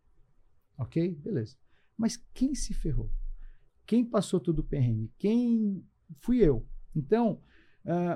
[SPEAKER 3] Ok? Beleza. Mas quem se ferrou? Quem passou todo o perrengue? Quem fui eu? Então, uh,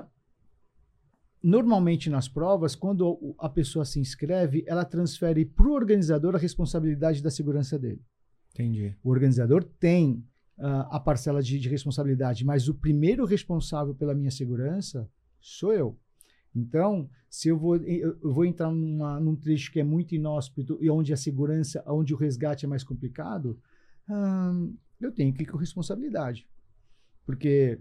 [SPEAKER 3] normalmente nas provas, quando a pessoa se inscreve, ela transfere para o organizador a responsabilidade da segurança dele.
[SPEAKER 2] Entendi.
[SPEAKER 3] O organizador tem uh, a parcela de, de responsabilidade, mas o primeiro responsável pela minha segurança sou eu. Então, se eu vou, eu vou entrar numa, num trecho que é muito inóspito e onde a segurança, onde o resgate é mais complicado, hum, eu tenho que ir com responsabilidade. Porque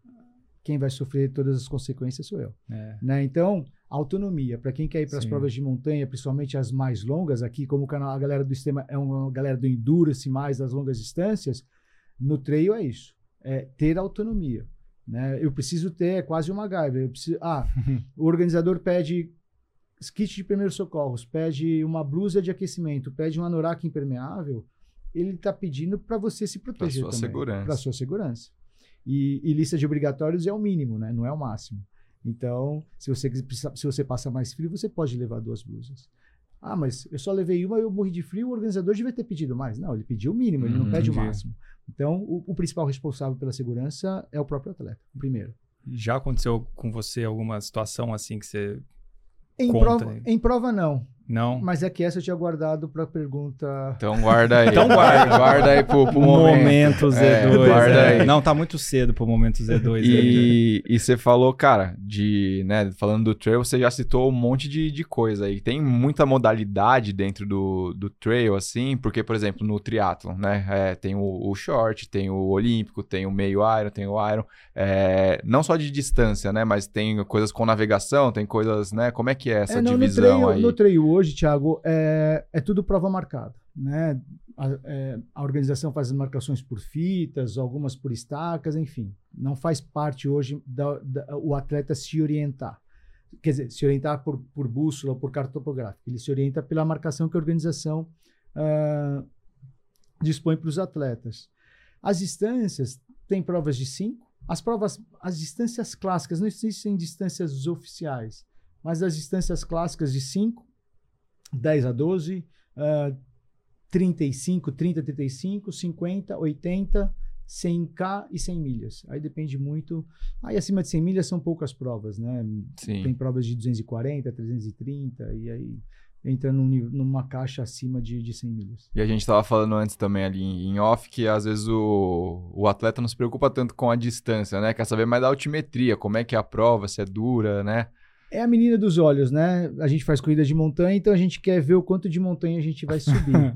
[SPEAKER 3] quem vai sofrer todas as consequências sou eu.
[SPEAKER 2] É.
[SPEAKER 3] Né? Então, autonomia. Para quem quer ir para as provas de montanha, principalmente as mais longas, aqui como o canal, a galera do sistema é uma galera do endurance mais das longas distâncias, no trail é isso. É ter autonomia. Né? Eu preciso ter, é quase uma MacGyver. Eu preciso, ah, o organizador pede kit de primeiros socorros, pede uma blusa de aquecimento, pede um anorak impermeável, ele está pedindo para você se proteger
[SPEAKER 1] Pra sua
[SPEAKER 3] também.
[SPEAKER 1] segurança.
[SPEAKER 3] Para sua segurança. E, e lista de obrigatórios é o mínimo, né? Não é o máximo. Então, se você, se você passa mais frio, você pode levar duas blusas. Ah, mas eu só levei uma e eu morri de frio, o organizador devia ter pedido mais. Não, ele pediu o mínimo, ele
[SPEAKER 2] Hum,
[SPEAKER 3] não pede
[SPEAKER 2] entendi.
[SPEAKER 3] o máximo. Então, o, o principal responsável pela segurança é o próprio atleta, primeiro.
[SPEAKER 2] Já aconteceu com você alguma situação assim que você...
[SPEAKER 3] Em,
[SPEAKER 2] Conta
[SPEAKER 3] prova,
[SPEAKER 2] aí.
[SPEAKER 3] em prova, não.
[SPEAKER 2] Não?
[SPEAKER 3] Mas é que essa eu tinha guardado para a pergunta...
[SPEAKER 1] Então guarda aí.
[SPEAKER 2] Então guarda.
[SPEAKER 1] Guarda aí pro, pro momento.
[SPEAKER 2] Momento Z
[SPEAKER 1] É,
[SPEAKER 2] dois.
[SPEAKER 1] guarda
[SPEAKER 2] é.
[SPEAKER 1] aí.
[SPEAKER 2] Não, tá muito cedo pro momento Z dois. aí.
[SPEAKER 1] E, e você falou, cara, de, né, falando do trail, você já citou um monte de, de coisa aí. Tem muita modalidade dentro do, do trail, assim, porque, por exemplo, no triatlon, né, é, tem o, o short, tem o olímpico, tem o meio iron, tem o iron, é, não só de distância, né, mas tem coisas com navegação, tem coisas, né, como é que é essa
[SPEAKER 3] É, não,
[SPEAKER 1] divisão
[SPEAKER 3] no trail,
[SPEAKER 1] aí?
[SPEAKER 3] No trail hoje, Thiago, é, é tudo prova marcada, né? A, é, a organização faz as marcações por fitas, algumas por estacas, enfim. Não faz parte hoje da, da, o atleta se orientar. Quer dizer, se orientar por, por bússola ou por carta topográfica. Ele se orienta pela marcação que a organização uh, dispõe para os atletas. As distâncias, tem provas de cinco. As provas, as distâncias clássicas, não existem distâncias oficiais, mas as distâncias clássicas de cinco, dez a doze, uh, trinta e cinco, trinta, trinta e cinco, cinquenta, oitenta, cem K e cem milhas. Aí depende muito. Aí acima de cem milhas são poucas provas, né?
[SPEAKER 1] Sim.
[SPEAKER 3] Tem provas de duzentos e quarenta, trezentos e trinta, e aí entra num, nível- numa caixa acima de, de cem milhas.
[SPEAKER 1] E a gente tava falando antes também ali em em off que às vezes o, o atleta não se preocupa tanto com a distância, né? Quer saber mais da altimetria, como é que é a prova, se é dura, né?
[SPEAKER 3] É a menina dos olhos, né? A gente faz corrida de montanha, então a gente quer ver o quanto de montanha a gente vai subir.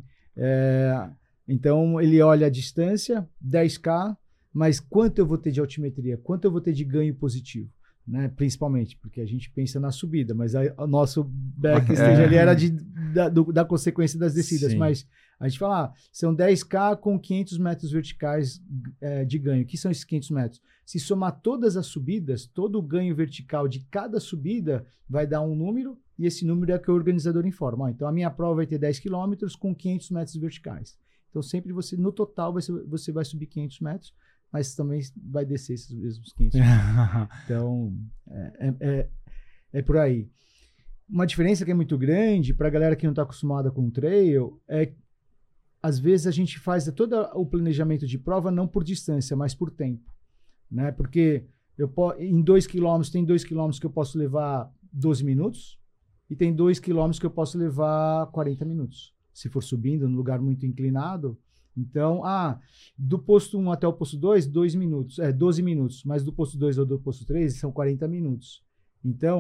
[SPEAKER 3] É, então ele olha a distância, dez K, mas quanto eu vou ter de altimetria? Quanto eu vou ter de ganho positivo? Né? Principalmente, porque a gente pensa na subida, mas a- o nosso backstage
[SPEAKER 1] É.
[SPEAKER 3] ali era de, da, do- da consequência das descidas.
[SPEAKER 2] Sim.
[SPEAKER 3] Mas a gente fala, ah, são dez K com quinhentos metros verticais é, de ganho. O que são esses quinhentos metros? Se somar todas as subidas, todo o ganho vertical de cada subida vai dar um número, e esse número é que o organizador informa. Ó, então a minha prova vai ter dez quilômetros com quinhentos metros verticais. Então sempre você, no total, você, você vai subir quinhentos metros, mas também vai descer esses mesmos quinhentos metros. Então, é, é, é, é por aí. Uma diferença que é muito grande para a galera que não está acostumada com trail é que, às vezes, a gente faz todo o planejamento de prova não por distância, mas por tempo. Né? Porque eu po- em dois quilômetros, tem dois quilômetros que eu posso levar doze minutos e tem dois quilômetros que eu posso levar quarenta minutos. Se for subindo num lugar muito inclinado. Então, ah, do posto um até o posto dois, dois minutos, é doze minutos, mas do posto dois ou do posto três são quarenta minutos. Então,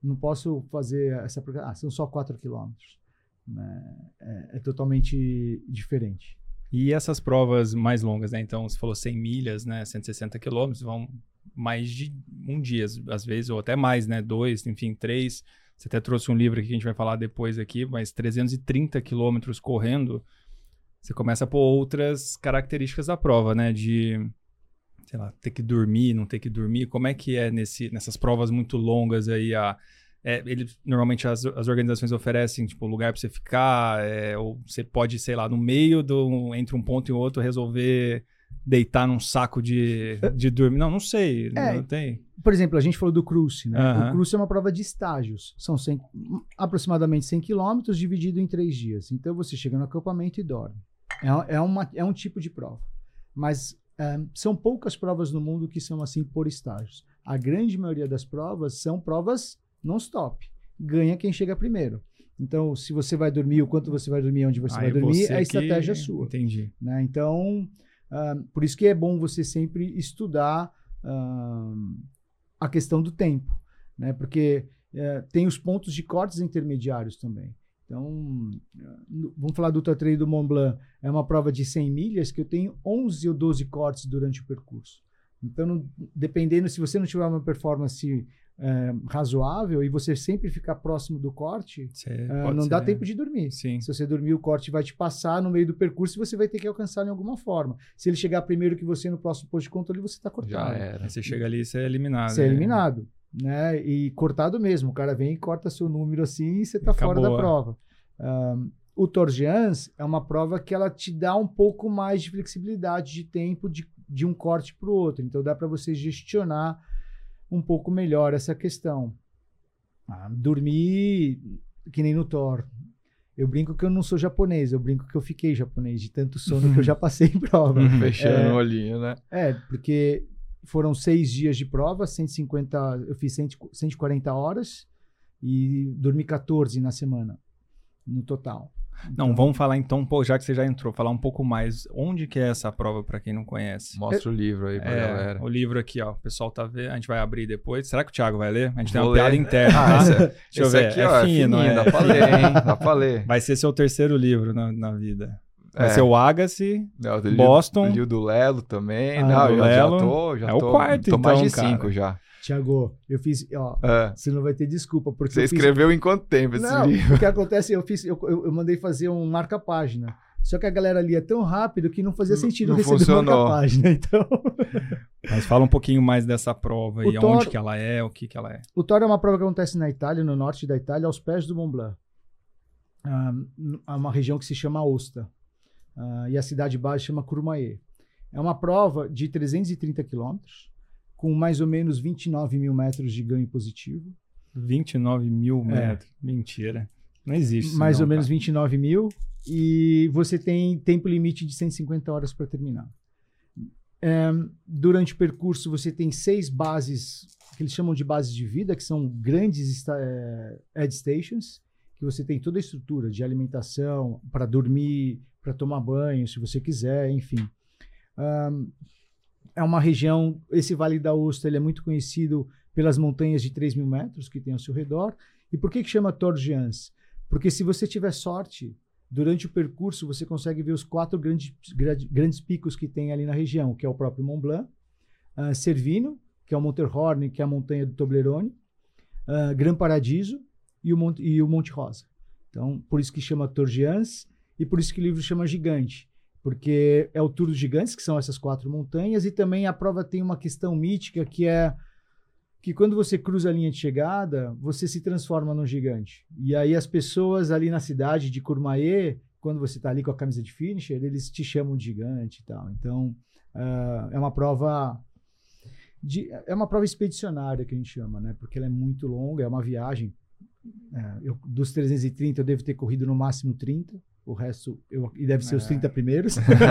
[SPEAKER 3] não posso fazer essa... Ah, são só quatro quilômetros. Né? É, é totalmente diferente.
[SPEAKER 2] E essas provas mais longas, né? Então, você falou cem milhas, né? cento e sessenta quilômetros, vão mais de um dia, às vezes, ou até mais, né? Dois, enfim, três. Você até trouxe um livro aqui que a gente vai falar depois aqui, mas trezentos e trinta quilômetros correndo, você começa a pôr outras características da prova, né? De, sei lá, ter que dormir, não ter que dormir. Como é que é nesse, nessas provas muito longas aí? A, é, ele, normalmente as, as organizações oferecem, tipo, lugar para você ficar, é, ou você pode, sei lá, no meio do, entre um ponto e outro, resolver deitar num saco de, de dormir. Não, não sei,
[SPEAKER 3] É,
[SPEAKER 2] não tem.
[SPEAKER 3] Por exemplo, a gente falou do cruce, né?
[SPEAKER 2] Aham.
[SPEAKER 3] O cruce é uma prova de estágios. São cem, aproximadamente cem quilômetros dividido em três dias. Então, você chega no acampamento e dorme. É, é, uma, é um tipo de prova. Mas é, são poucas provas no mundo que são assim por estágios. A grande maioria das provas são provas non-stop. Ganha quem chega primeiro. Então, se você vai dormir, o quanto você vai dormir, onde você
[SPEAKER 2] Aí
[SPEAKER 3] vai dormir,
[SPEAKER 2] você
[SPEAKER 3] é a
[SPEAKER 2] que-
[SPEAKER 3] estratégia sua.
[SPEAKER 2] Entendi.
[SPEAKER 3] Né? Então, ah, por isso que é bom você sempre estudar ah, a questão do tempo, né? Porque eh, tem os pontos de cortes intermediários também. Então, ah, no- vamos falar do Ultra Trail do Mont Blanc, é uma prova de cem milhas que eu tenho onze ou doze cortes durante o percurso. Então, não- dependendo, se você não tiver uma performance eh, razoável e você sempre ficar próximo do corte,
[SPEAKER 2] Você
[SPEAKER 3] ah,
[SPEAKER 2] pode
[SPEAKER 3] não
[SPEAKER 2] ser,
[SPEAKER 3] dá
[SPEAKER 2] né?
[SPEAKER 3] tempo de dormir.
[SPEAKER 2] Sim.
[SPEAKER 3] Se você dormir, o corte vai te passar no meio do percurso e você vai ter que alcançar em alguma forma. Se ele chegar primeiro que você no próximo posto de controle, você está
[SPEAKER 1] Já
[SPEAKER 3] cortado.
[SPEAKER 1] era.
[SPEAKER 2] Aí você chega ali e você é eliminado.
[SPEAKER 3] Você é
[SPEAKER 2] né?
[SPEAKER 3] eliminado. Né? E cortado mesmo. O cara vem e corta seu número assim e você está fora
[SPEAKER 2] Acabou,
[SPEAKER 3] da
[SPEAKER 2] é.
[SPEAKER 3] prova. Um, o Tour de France é uma prova que ela te dá um pouco mais de flexibilidade de tempo de, de um corte para o outro. Então dá para você gestionar um pouco melhor essa questão. Ah, dormir que nem no Thor. Eu brinco que eu não sou japonês, eu brinco que eu fiquei japonês de tanto sono que eu já passei em prova.
[SPEAKER 1] Fechando
[SPEAKER 3] É,
[SPEAKER 1] o olhinho, né?
[SPEAKER 3] é, porque foram seis dias de prova, cento e cinquenta, eu fiz cem, cento e quarenta horas e dormi quatorze na semana, no total.
[SPEAKER 2] Não, vamos falar então, pô, já que você já entrou, falar um pouco mais. Onde que é essa prova pra quem não conhece?
[SPEAKER 1] Mostra o livro aí pra
[SPEAKER 2] É,
[SPEAKER 1] galera.
[SPEAKER 2] o livro aqui, ó. O pessoal tá vendo. A gente vai abrir depois. Será que o Thiago vai ler? A gente tem
[SPEAKER 1] Vou
[SPEAKER 2] uma piada
[SPEAKER 1] ler.
[SPEAKER 2] interna.
[SPEAKER 1] Ah,
[SPEAKER 2] tá?
[SPEAKER 1] esse,
[SPEAKER 2] Deixa eu
[SPEAKER 1] esse
[SPEAKER 2] ver.
[SPEAKER 1] aqui,
[SPEAKER 2] é
[SPEAKER 1] ó,
[SPEAKER 2] fino,
[SPEAKER 1] fininho,
[SPEAKER 2] é?
[SPEAKER 1] dá pra ler, hein? Dá pra ler.
[SPEAKER 2] Vai ser seu terceiro livro na, na vida. Vai
[SPEAKER 1] É.
[SPEAKER 2] ser o Agassi.
[SPEAKER 1] Não, eu li-
[SPEAKER 2] Boston.
[SPEAKER 1] Li o do Lelo também.
[SPEAKER 3] Ah,
[SPEAKER 1] não,
[SPEAKER 2] do
[SPEAKER 1] eu já, já
[SPEAKER 2] Lelo.
[SPEAKER 1] tô. Já
[SPEAKER 2] É o
[SPEAKER 1] tô,
[SPEAKER 2] quarto,
[SPEAKER 1] tô mais
[SPEAKER 2] então,
[SPEAKER 1] de
[SPEAKER 2] cara.
[SPEAKER 1] cinco já.
[SPEAKER 3] Tiago, eu fiz, ó,
[SPEAKER 1] É.
[SPEAKER 3] você não vai ter desculpa, porque
[SPEAKER 1] Você
[SPEAKER 3] eu fiz...
[SPEAKER 1] escreveu em quanto tempo esse
[SPEAKER 3] Não,
[SPEAKER 1] livro?
[SPEAKER 3] o que acontece, eu fiz, eu, eu, eu mandei fazer um marca-página. Só que a galera lia tão rápido que não fazia
[SPEAKER 1] Não-
[SPEAKER 3] sentido
[SPEAKER 1] não
[SPEAKER 3] receber
[SPEAKER 1] funcionou.
[SPEAKER 3] marca-página. Então,
[SPEAKER 2] Mas fala um pouquinho mais dessa prova
[SPEAKER 3] O
[SPEAKER 2] e
[SPEAKER 3] Thor-
[SPEAKER 2] aonde que ela é, o que que ela é.
[SPEAKER 3] o Thor é uma prova que acontece na Itália, no norte da Itália, aos pés do Mont Blanc. Ah, é uma região que se chama Aosta. Ah, e a cidade base chama Courmayeur. É uma prova de trezentos e trinta quilômetros, com mais ou menos vinte e nove mil metros de ganho positivo.
[SPEAKER 2] vinte e nove mil
[SPEAKER 3] É.
[SPEAKER 2] metros. Mentira. Não existe isso
[SPEAKER 3] mais
[SPEAKER 2] não,
[SPEAKER 3] ou menos
[SPEAKER 2] cara.
[SPEAKER 3] vinte e nove mil. E você tem tempo limite de cento e cinquenta horas para terminar. É, durante o percurso, você tem seis bases, que eles chamam de bases de vida, que são grandes esta- é, aid stations, que você tem toda a estrutura de alimentação, para dormir, para tomar banho, se você quiser, enfim. Ahn, é uma região, esse Vale da Aosta, ele é muito conhecido pelas montanhas de três mil metros que tem ao seu redor. E por que que chama Tour de France? Porque se você tiver sorte, durante o percurso você consegue ver os quatro grandes, gra- grandes picos que tem ali na região, que é o próprio Mont Blanc, uh, Cervino, que é o Monterhorn, que é a montanha do Toblerone, uh, Gran Paradiso e o, Monte, e o Monte Rosa. Então, por isso que chama Tour de France e por isso que o livro chama Gigante, porque é o Tour dos Gigantes, que são essas quatro montanhas, e também a prova tem uma questão mítica que é que quando você cruza a linha de chegada, você se transforma num gigante. E aí as pessoas ali na cidade de Courmayeur, quando você está ali com a camisa de finisher, eles te chamam de gigante e tal. Então, uh, é uma prova de, é uma prova expedicionária que a gente chama, né? Porque ela é muito longa, é uma viagem. É, eu, dos trezentos e trinta, eu devo ter corrido no máximo trinta. O resto, eu, e deve ser os
[SPEAKER 2] É.
[SPEAKER 3] trinta primeiros.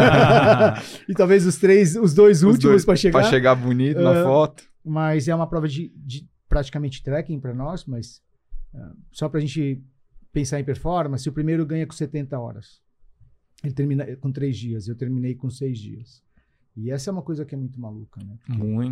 [SPEAKER 3] E talvez os três, os dois
[SPEAKER 1] Os
[SPEAKER 3] últimos
[SPEAKER 1] dois,
[SPEAKER 3] para chegar.
[SPEAKER 1] Pra chegar bonito na
[SPEAKER 3] Ah,
[SPEAKER 1] foto.
[SPEAKER 3] Mas é uma prova de, de praticamente trekking para nós, mas uh, só para a gente pensar em performance, o primeiro ganha com setenta horas. Ele termina com três dias, eu terminei com seis dias. E essa é uma coisa que é muito maluca, né? Porque
[SPEAKER 1] Muito.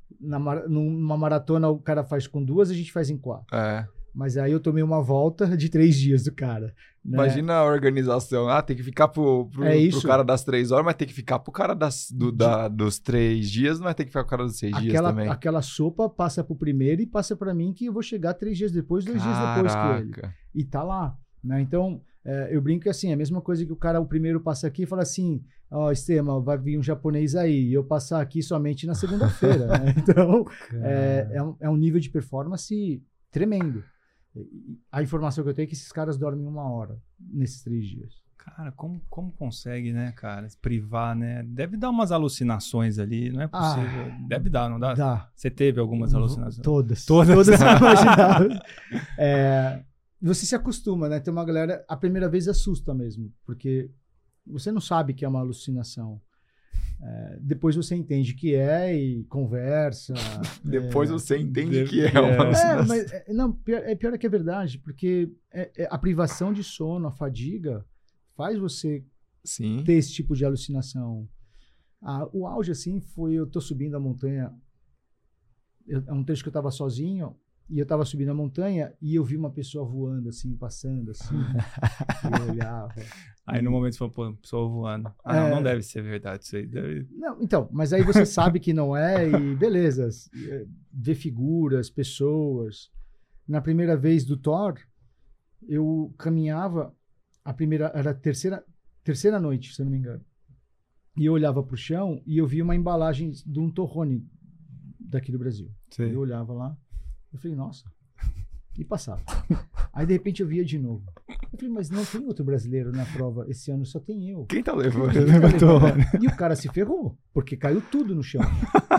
[SPEAKER 3] Na, numa maratona o cara faz com duas, a gente faz em quatro.
[SPEAKER 1] É.
[SPEAKER 3] Mas aí eu tomei uma volta de três dias do cara. Né?
[SPEAKER 1] Imagina a organização. Ah, tem que ficar pro, pro,
[SPEAKER 3] é
[SPEAKER 1] pro cara das três horas, mas tem que ficar pro cara das, do, da, dos três dias, não vai ter que ficar pro cara dos seis
[SPEAKER 3] aquela,
[SPEAKER 1] dias também.
[SPEAKER 3] Aquela sopa passa pro primeiro e passa pra mim que eu vou chegar três dias depois, dois
[SPEAKER 1] Caraca.
[SPEAKER 3] dias depois que ele. E tá lá. Né? Então, é, eu brinco que assim, é a mesma coisa que o cara, o primeiro passa aqui e fala assim, ó, oh, Estema, vai vir um japonês aí, e eu passar aqui somente na segunda-feira. Né? Então, é, é, um, é um nível de performance tremendo. A informação que eu tenho é que esses caras dormem uma hora nesses três dias.
[SPEAKER 2] Cara, como, como consegue, né, cara, se privar, né? Deve dar umas alucinações ali, não é possível. Ah, Deve dar, não dá?
[SPEAKER 3] Dá.
[SPEAKER 2] Você teve algumas alucinações?
[SPEAKER 3] Todas.
[SPEAKER 2] Todas.
[SPEAKER 3] Todas imagináveis. É, você se acostuma, né? Tem uma galera, a primeira vez assusta mesmo, porque você não sabe que é uma alucinação. É, depois você entende que é e conversa.
[SPEAKER 1] Depois
[SPEAKER 3] é,
[SPEAKER 1] você entende
[SPEAKER 2] de,
[SPEAKER 1] que é uma alucinação.
[SPEAKER 3] É, mas é, não, pior, é pior é que é verdade, porque é, é, a privação de sono, a fadiga, faz você
[SPEAKER 1] Sim.
[SPEAKER 3] ter esse tipo de alucinação. Ah, o auge, assim, foi eu tô subindo a montanha. Eu, é um trecho que eu tava sozinho. E eu tava subindo a montanha e eu vi uma pessoa voando, assim, passando, assim. E eu olhava.
[SPEAKER 2] Aí no momento você falou, pô, pessoa voando. Ah,
[SPEAKER 3] É...
[SPEAKER 2] não, não deve ser verdade isso aí. Deve...
[SPEAKER 3] Não, então, mas aí você sabe que não é e beleza. Ver figuras, pessoas. Na primeira vez do Thor, eu caminhava, a primeira, era a terceira, terceira noite, se eu não me engano. E eu olhava pro chão e eu vi uma embalagem de um torrone daqui do Brasil.
[SPEAKER 1] Sim.
[SPEAKER 3] Eu olhava lá. Eu falei, nossa, e passava. Aí, de repente, eu via de novo. Eu falei, mas não tem outro brasileiro na prova. Esse ano só tem eu.
[SPEAKER 1] Quem tá levando?
[SPEAKER 3] Quem tá levando? E o cara se ferrou, porque caiu tudo no chão.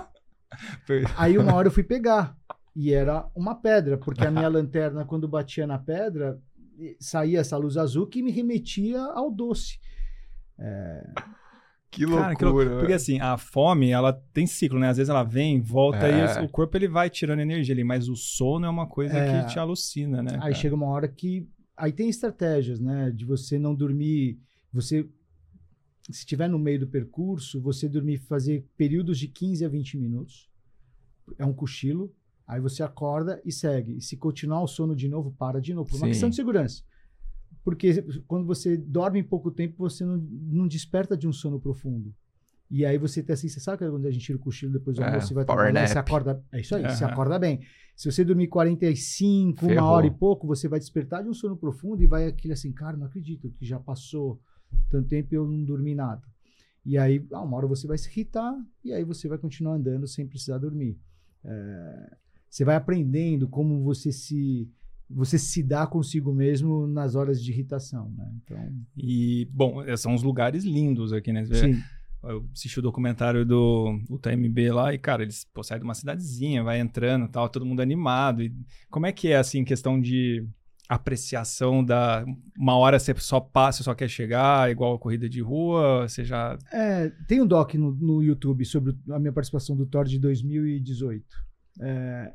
[SPEAKER 3] Aí, uma hora, eu fui pegar. E era uma pedra, porque a minha lanterna, quando batia na pedra, saía essa luz azul que me remetia ao doce. É...
[SPEAKER 1] Que loucura.
[SPEAKER 2] Cara, que loucura. Porque assim, a fome, ela tem ciclo, né? Às vezes ela vem, volta
[SPEAKER 1] é.
[SPEAKER 2] e o corpo ele vai tirando energia ali, mas o sono é uma coisa é. que te alucina, né?
[SPEAKER 3] Aí
[SPEAKER 2] cara?
[SPEAKER 3] chega uma hora que... Aí tem estratégias, né? De você não dormir... Você... Se estiver no meio do percurso, você dormir, fazer períodos de quinze a vinte minutos. É um cochilo. Aí você acorda e segue. E se continuar o sono de novo, para de novo. Por uma
[SPEAKER 1] Sim.
[SPEAKER 3] questão de segurança. Porque quando você dorme em pouco tempo, você não, não desperta de um sono profundo. E aí você tem assim, você sabe quando a gente tira o cochilo depois do
[SPEAKER 1] é,
[SPEAKER 3] almoço e vai
[SPEAKER 1] trabalhar,
[SPEAKER 3] trabalhar, você acorda... É isso aí,
[SPEAKER 2] uhum.
[SPEAKER 3] você acorda bem. Se você dormir quarenta e cinco,
[SPEAKER 1] Ferrou.
[SPEAKER 3] uma hora e pouco, você vai despertar de um sono profundo e vai aquele assim, cara, não acredito que já passou tanto tempo e eu não dormi nada. E aí, ah, uma hora você vai se irritar e aí você vai continuar andando sem precisar dormir. É, você vai aprendendo como você se... você se dá consigo mesmo nas horas de irritação, né? Então...
[SPEAKER 2] E, bom, são uns lugares lindos aqui, né?
[SPEAKER 3] Sim.
[SPEAKER 2] Eu assisti o documentário do U T M B lá e, cara, eles pô, saem de uma cidadezinha, vai entrando e tal, todo mundo animado. E como é que é, assim, questão de apreciação da... Uma hora você só passa, só quer chegar, igual a corrida de rua, você já...
[SPEAKER 3] É, tem um doc no, no YouTube sobre a minha participação do Thor de dois mil e dezoito. É...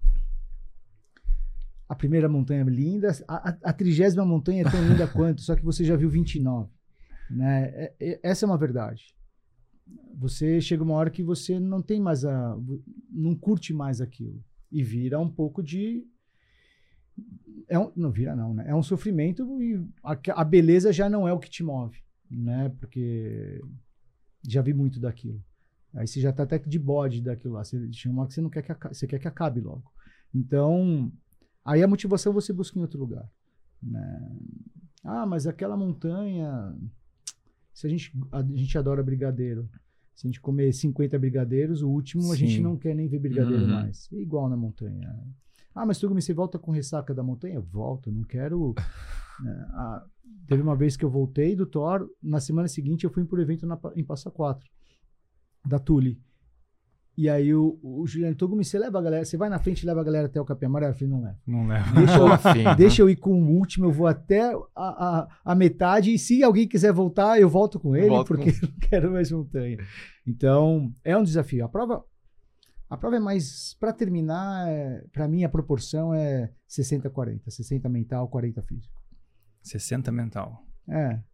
[SPEAKER 3] A primeira montanha é linda, a, a, a trigésima montanha é tão linda quanto, só que você já viu vinte e nove. Né? É, é, essa é uma verdade. Você chega uma hora que você não tem mais a... não curte mais aquilo. E vira um pouco de... É um, não vira não, né? É um sofrimento e a, a beleza já não é o que te move, né? Porque já vi muito daquilo. Aí você já tá até de bode daquilo lá. Você chama que você não quer que acabe, você quer que acabe logo. Então... Aí a motivação você busca em outro lugar. Né? Ah, mas aquela montanha... Se a gente, a gente adora brigadeiro. Se a gente comer cinquenta brigadeiros, o último Sim. a gente não quer nem ver brigadeiro uhum. mais. É igual na montanha. Ah, mas tu você volta com ressaca da montanha? Eu volto, não quero... né? Ah, teve uma vez que eu voltei do Thor, na semana seguinte eu fui para o evento na, em Passa Quatro, da Tule. E aí o, o Juliano Togumi, você leva a galera, você vai na frente e leva a galera até o Capim Amarelo? Eu falei, não leva.
[SPEAKER 2] Não leva.
[SPEAKER 3] Deixa eu, afim, deixa eu ir com o último, eu vou até a, a, a metade, e se alguém quiser voltar, eu volto com ele, volto porque com... eu não quero mais montanha. Então, é um desafio. A prova, a prova é mais, para terminar, é, para mim a proporção é sessenta a quarenta. sessenta mental, quarenta físico.
[SPEAKER 2] sessenta mental.
[SPEAKER 3] É.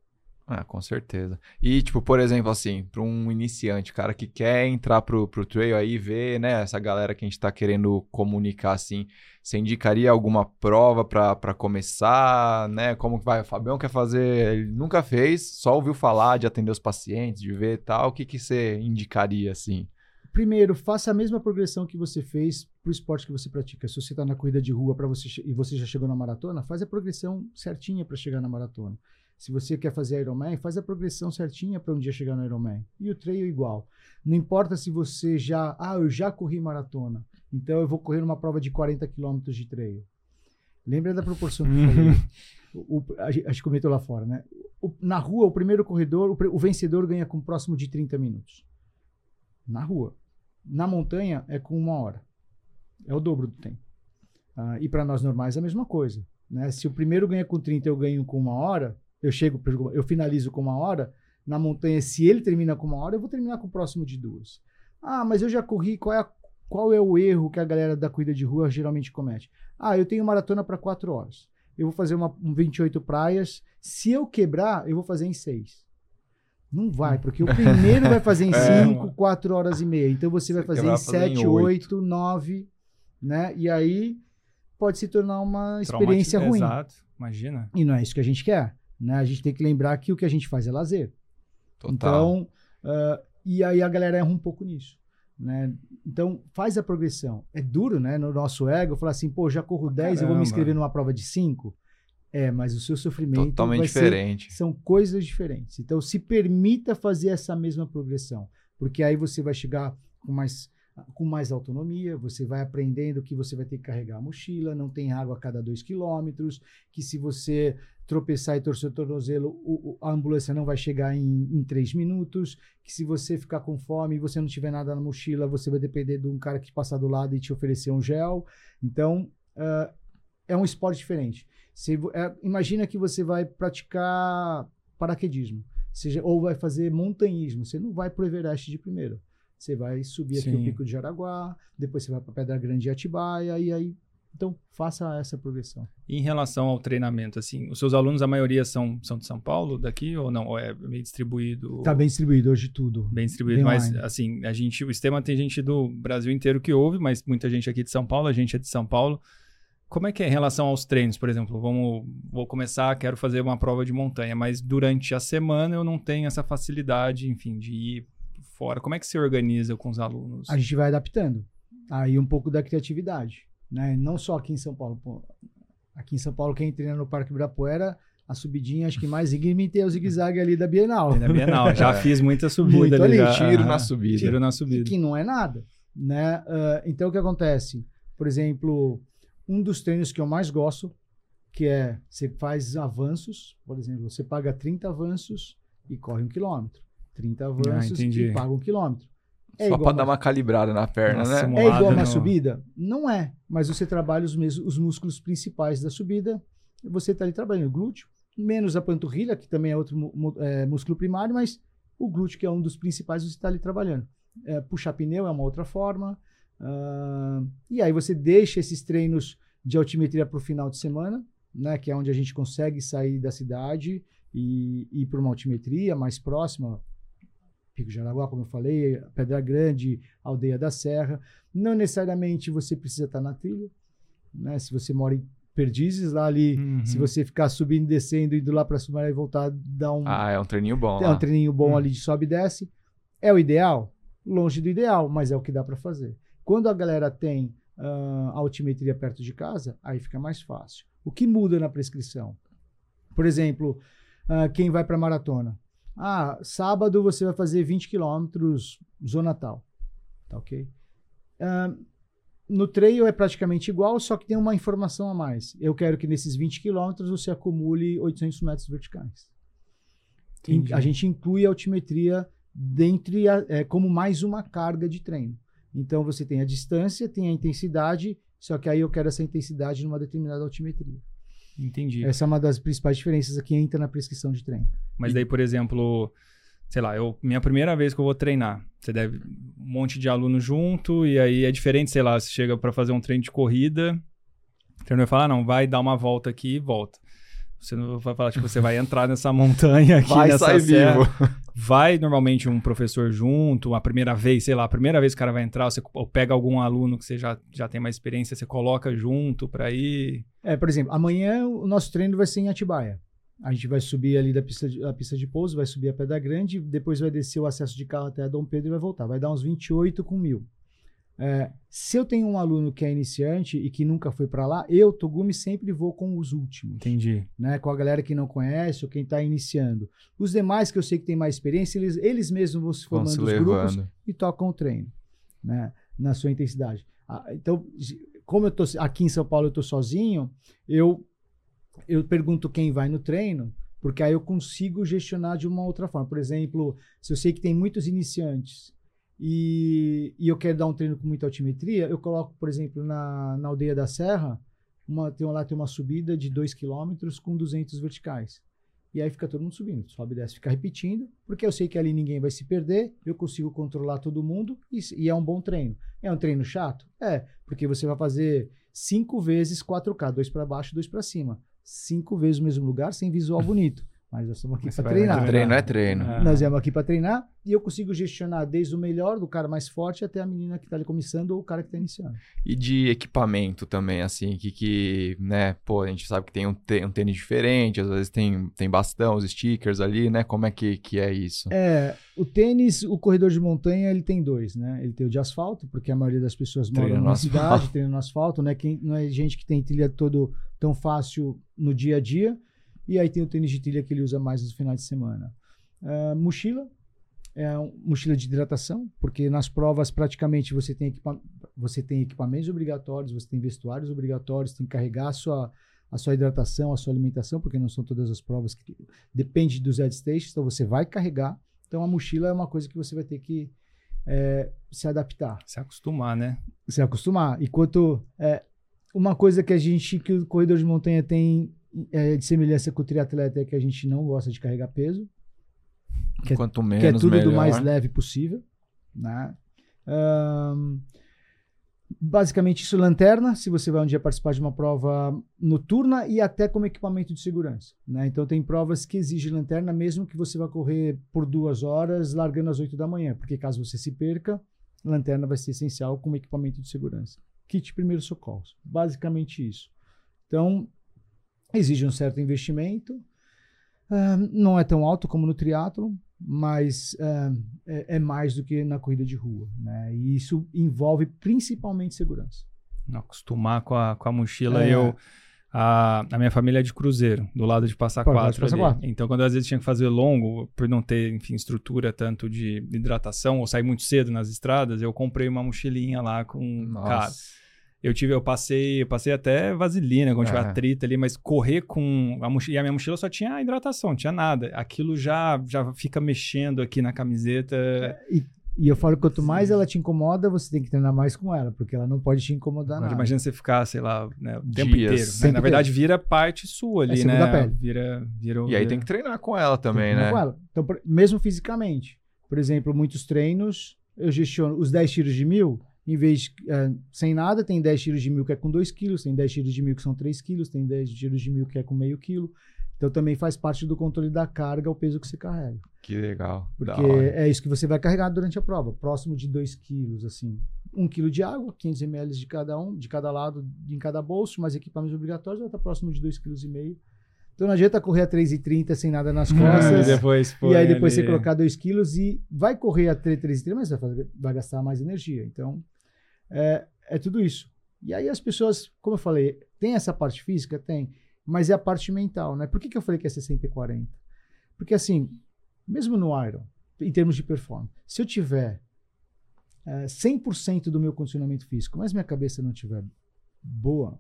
[SPEAKER 1] Ah, com certeza. E, tipo, por exemplo, assim, para um iniciante, cara que quer entrar pro, pro trail aí, ver, né, essa galera que a gente tá querendo comunicar, assim, você indicaria alguma prova pra, pra começar, né? Como que vai? O Fabião quer fazer, ele nunca fez, só ouviu falar de atender os pacientes, de ver e tal. O que que você indicaria, assim?
[SPEAKER 3] Primeiro, faça a mesma progressão que você fez pro esporte que você pratica. Se você tá na corrida de rua para você che- e você já chegou na maratona, faz a progressão certinha para chegar na maratona. Se você quer fazer Ironman, faz a progressão certinha para um dia chegar no Ironman. E o trail igual. Não importa se você já... Ah, eu já corri maratona, então eu vou correr uma prova de quarenta quilômetros de trail. Lembra da proporção que eu falei? O, o, a, gente, a gente comentou lá fora, né? O, na rua, o primeiro corredor, o, o vencedor ganha com próximo de trinta minutos. Na rua. Na montanha, é com uma hora. É o dobro do tempo. Ah, e para nós normais é a mesma coisa, né? Se o primeiro ganha com trinta, eu ganho com uma hora... Eu chego, eu finalizo com uma hora, na montanha, se ele termina com uma hora, eu vou terminar com o próximo de duas. Ah, mas eu já corri, qual é, a, qual é o erro que a galera da corrida de rua geralmente comete? Ah, eu tenho maratona para quatro horas. Eu vou fazer uma, um vinte e oito praias, se eu quebrar, eu vou fazer em seis. Não vai, porque o primeiro vai fazer em cinco, quatro horas e meia. Então você vai fazer em sete, oito, nove, né? E aí pode se tornar uma experiência ruim.
[SPEAKER 2] Exato, imagina.
[SPEAKER 3] E não é isso que a gente quer. Né? A gente tem que lembrar que o que a gente faz é lazer.
[SPEAKER 1] Total.
[SPEAKER 3] Então, uh, e aí a galera erra um pouco nisso. Né? Então, faz a progressão. É duro, né? No nosso ego, falar assim, pô, já corro dez, eu vou me inscrever numa prova de cinco. É, mas o seu sofrimento
[SPEAKER 1] totalmente
[SPEAKER 3] vai
[SPEAKER 1] diferente.
[SPEAKER 3] Ser, são coisas diferentes. Então, se permita fazer essa mesma progressão, porque aí você vai chegar com mais, com mais autonomia, você vai aprendendo que você vai ter que carregar a mochila, não tem água a cada dois quilômetros, que se você tropeçar e torcer o tornozelo, o, a ambulância não vai chegar em, em três minutos, que se você ficar com fome e você não tiver nada na mochila, você vai depender de um cara que passar do lado e te oferecer um gel. Então, uh, é um esporte diferente. Você, é, imagina que você vai praticar paraquedismo, seja, ou vai fazer montanhismo, você não vai pro Everest de primeiro. Você vai subir Sim. aqui o Pico de Jaraguá, depois você vai para Pedra Grande e Atibaia, e aí... Então, faça essa progressão.
[SPEAKER 2] Em relação ao treinamento, assim, os seus alunos, a maioria são, são de São Paulo, daqui, ou não? Ou é meio distribuído?
[SPEAKER 3] Está bem distribuído hoje tudo.
[SPEAKER 2] Bem distribuído, bem mas, online. Assim, a gente, o sistema tem gente do Brasil inteiro que ouve, mas muita gente aqui de São Paulo, a gente é de São Paulo. Como é que é em relação aos treinos, por exemplo? Vamos, vou começar, quero fazer uma prova de montanha, mas durante a semana eu não tenho essa facilidade, enfim, de ir fora. Como é que se organiza com os alunos?
[SPEAKER 3] A gente vai adaptando. Aí um pouco da criatividade. Né? Não só aqui em São Paulo. Pô, aqui em São Paulo, quem treina no Parque Ibirapuera, a subidinha, acho que mais íngreme é o zigue-zague ali da Bienal.
[SPEAKER 2] Da Bienal, já é. fiz muita subida.
[SPEAKER 3] Muito ali,
[SPEAKER 2] já,
[SPEAKER 1] tiro
[SPEAKER 2] ah,
[SPEAKER 1] na subida.
[SPEAKER 2] Tiro na subida.
[SPEAKER 3] Que não é nada. Né? Uh, então, o que acontece? Por exemplo, um dos treinos que eu mais gosto, que é, você faz avanços, por exemplo, você paga trinta avanços e corre um quilômetro. trinta avanços ah, e paga um quilômetro.
[SPEAKER 1] É Só para dar uma calibrada na perna,
[SPEAKER 3] Nossa,
[SPEAKER 1] né?
[SPEAKER 3] É igual uma no... subida? Não é. Mas você trabalha os, mesmos, os músculos principais da subida. Você está ali trabalhando o glúteo, menos a panturrilha, que também é outro é, músculo primário, mas o glúteo, que é um dos principais, você está ali trabalhando. É, puxar pneu é uma outra forma. Uh, e aí você deixa esses treinos de altimetria para o final de semana, né, que é onde a gente consegue sair da cidade e, e ir para uma altimetria mais próxima. Pico de Jaraguá, como eu falei, Pedra Grande, Aldeia da Serra. Não necessariamente você precisa estar na trilha, né? Se você mora em Perdizes, lá ali, uhum. se você ficar subindo e descendo, indo lá para cima e voltar, dá um...
[SPEAKER 1] Ah, é um treininho bom.
[SPEAKER 3] É
[SPEAKER 1] lá.
[SPEAKER 3] um treininho bom
[SPEAKER 1] uhum.
[SPEAKER 3] ali de sobe e desce. É o ideal? Longe do ideal, mas é o que dá para fazer. Quando a galera tem uh, altimetria perto de casa, aí fica mais fácil. O que muda na prescrição? Por exemplo, uh, quem vai para maratona? Ah, sábado você vai fazer vinte quilômetros, zona tal. Tá ok? Uh, no trail é praticamente igual, só que tem uma informação a mais. Eu quero que nesses vinte quilômetros você acumule oitocentos metros verticais. Entendi. A gente inclui a altimetria dentre a, é, como mais uma carga de treino. Então você tem a distância, tem a intensidade, só que aí eu quero essa intensidade numa determinada altimetria.
[SPEAKER 2] Entendi.
[SPEAKER 3] Essa é uma das principais diferenças que entra na prescrição de treino.
[SPEAKER 2] Mas daí, por exemplo, sei lá, eu, minha primeira vez que eu vou treinar, você deve um monte de aluno junto, e aí é diferente, sei lá, você chega para fazer um treino de corrida, o treinador vai falar, ah, não, vai dar uma volta aqui e volta. Você não vai falar, tipo, você vai entrar nessa montanha aqui,
[SPEAKER 1] vai
[SPEAKER 2] nessa
[SPEAKER 1] sair
[SPEAKER 2] serra.
[SPEAKER 1] vivo.
[SPEAKER 2] Vai normalmente um professor junto, a primeira vez, sei lá, a primeira vez que o cara vai entrar, você ou pega algum aluno que você já, já tem mais experiência, você coloca junto pra ir.
[SPEAKER 3] É, por exemplo, amanhã o nosso treino vai ser em Atibaia. A gente vai subir ali da pista de, a pista de pouso, vai subir a Pedra Grande, depois vai descer o acesso de carro até a Dom Pedro e vai voltar. Vai dar uns vinte e oito com mil. É, se eu tenho um aluno que é iniciante e que nunca foi para lá, eu, Togumi, sempre vou com os últimos.
[SPEAKER 2] Entendi.
[SPEAKER 3] Né, com a galera que não conhece ou quem está iniciando. Os demais que eu sei que tem mais experiência, eles, eles mesmos vão se formando os grupos e tocam o treino, né, na sua intensidade. Ah, então, como eu tô aqui em São Paulo, eu estou sozinho, eu, eu pergunto quem vai no treino, porque aí eu consigo gestionar de uma outra forma. Por exemplo, se eu sei que tem muitos iniciantes E, e eu quero dar um treino com muita altimetria, eu coloco, por exemplo, na, na Aldeia da Serra, uma, tem, lá tem uma subida de dois quilômetros com duzentos verticais. E aí fica todo mundo subindo, sobe e desce, fica repetindo, porque eu sei que ali ninguém vai se perder, eu consigo controlar todo mundo e, e é um bom treino. É um treino chato? É, porque você vai fazer cinco vezes quatro K, dois para baixo, dois para cima. Cinco vezes no mesmo lugar, sem visual bonito. Mas nós estamos aqui para treinar.
[SPEAKER 1] Treino é treino.
[SPEAKER 2] Ah.
[SPEAKER 3] Nós viemos aqui para treinar e eu consigo gestionar desde o melhor, do cara mais forte, até a menina que está ali começando ou o cara que está iniciando.
[SPEAKER 1] E de equipamento também, assim, que, que né, pô, a gente sabe que tem um, um tênis diferente, às vezes tem, tem bastão, os stickers ali, né? Como é que, que é isso?
[SPEAKER 3] É, o tênis, o corredor de montanha, ele tem dois, né? Ele tem o de asfalto, porque a maioria das pessoas
[SPEAKER 1] Treina
[SPEAKER 3] moram na
[SPEAKER 1] no
[SPEAKER 3] cidade,
[SPEAKER 1] asfalto.
[SPEAKER 3] treina no asfalto, né? Quem, não é gente que tem trilha todo tão fácil no dia a dia. E aí tem o tênis de trilha que ele usa mais nos finais de semana. Uh, mochila, é um, mochila de hidratação, porque nas provas praticamente você tem, equipa você tem equipamentos obrigatórios, você tem vestuários obrigatórios, tem que carregar a sua, a sua hidratação, a sua alimentação, porque não são todas as provas que... Depende dos head stations, então você vai carregar. Então a mochila é uma coisa que você vai ter que é, se adaptar.
[SPEAKER 2] Se acostumar, né?
[SPEAKER 3] Se acostumar. Enquanto é, uma coisa que a gente, que o corredor de montanha tem é, de semelhança com o triatleta é que a gente não gosta de carregar peso. Que é,
[SPEAKER 1] Quanto menos,
[SPEAKER 3] que é tudo
[SPEAKER 1] melhor.
[SPEAKER 3] do mais leve possível, né? Um, basicamente isso, lanterna, se você vai um dia participar de uma prova noturna e até como equipamento de segurança, né? Então tem provas que exigem lanterna mesmo que você vai correr por duas horas largando às oito da manhã, porque caso você se perca, lanterna vai ser essencial como equipamento de segurança. Kit de primeiros socorros, basicamente isso. Então exige um certo investimento, uh, não é tão alto como no triatlon, mas uh, é, é mais do que na corrida de rua, né? E isso envolve principalmente segurança.
[SPEAKER 2] Não acostumar com a, com a mochila,
[SPEAKER 3] É.
[SPEAKER 2] eu... A, a minha família é de Cruzeiro, do lado de Passa
[SPEAKER 3] Passa
[SPEAKER 2] Quatro.
[SPEAKER 3] Passa
[SPEAKER 2] ali.
[SPEAKER 3] Quatro.
[SPEAKER 2] Então, quando às vezes tinha que fazer longo, por não ter, enfim, estrutura tanto de hidratação, ou sair muito cedo nas estradas, eu comprei uma mochilinha lá com...
[SPEAKER 1] Nossa.
[SPEAKER 2] Cara, eu tive, eu passei, eu passei até vaselina quando
[SPEAKER 1] É.
[SPEAKER 2] tiver atrito ali, mas correr com a mochila, e a minha mochila só tinha hidratação, não tinha nada. Aquilo já, já fica mexendo aqui na camiseta.
[SPEAKER 3] E, e eu falo, quanto mais ela te incomoda, você tem que treinar mais com ela, porque ela não pode te incomodar
[SPEAKER 2] Agora,
[SPEAKER 3] nada.
[SPEAKER 2] imagina você ficar, sei lá, né, o tempo
[SPEAKER 1] Dias.
[SPEAKER 2] inteiro. Né?
[SPEAKER 3] Tempo
[SPEAKER 2] Na verdade, vira parte sua ali,
[SPEAKER 3] É segunda
[SPEAKER 2] né?
[SPEAKER 3] pele.
[SPEAKER 2] Vira, vira,
[SPEAKER 1] E aí
[SPEAKER 2] vira...
[SPEAKER 1] tem que treinar com ela
[SPEAKER 3] Tem
[SPEAKER 1] também,
[SPEAKER 3] que treinar
[SPEAKER 1] né?
[SPEAKER 3] com ela. Então, por- mesmo fisicamente, por exemplo, muitos treinos, eu gestiono os dez tiros de mil, em vez de, eh, sem nada, tem dez tiros de mil que é com dois quilos, tem dez tiros de mil que são três quilos, tem dez tiros de mil que é com meio quilo. Então também faz parte do controle da carga, o peso que você carrega.
[SPEAKER 1] Que legal.
[SPEAKER 3] Porque
[SPEAKER 1] Da hora.
[SPEAKER 3] é isso que você vai carregar durante a prova, próximo de dois quilos, assim. Um quilo de água, quinhentos mililitros de cada um, de cada lado, em cada bolso, mais equipamentos obrigatórios, vai estar próximo de dois vírgula cinco quilos. Então não adianta correr a três e trinta sem nada nas
[SPEAKER 2] Ah,
[SPEAKER 3] costas.
[SPEAKER 2] e depois,
[SPEAKER 3] E
[SPEAKER 2] põe
[SPEAKER 3] aí depois
[SPEAKER 2] ali.
[SPEAKER 3] você colocar dois quilos e vai correr a três e trinta, mas vai, fazer- vai gastar mais energia. Então, é, é tudo isso. E aí as pessoas, como eu falei, tem essa parte física? Tem. Mas é a parte mental, né? Por que, que eu falei que é sessenta e quarenta? Porque assim, mesmo no Iron, em termos de performance, se eu tiver é, cem por cento do meu condicionamento físico, mas minha cabeça não estiver boa,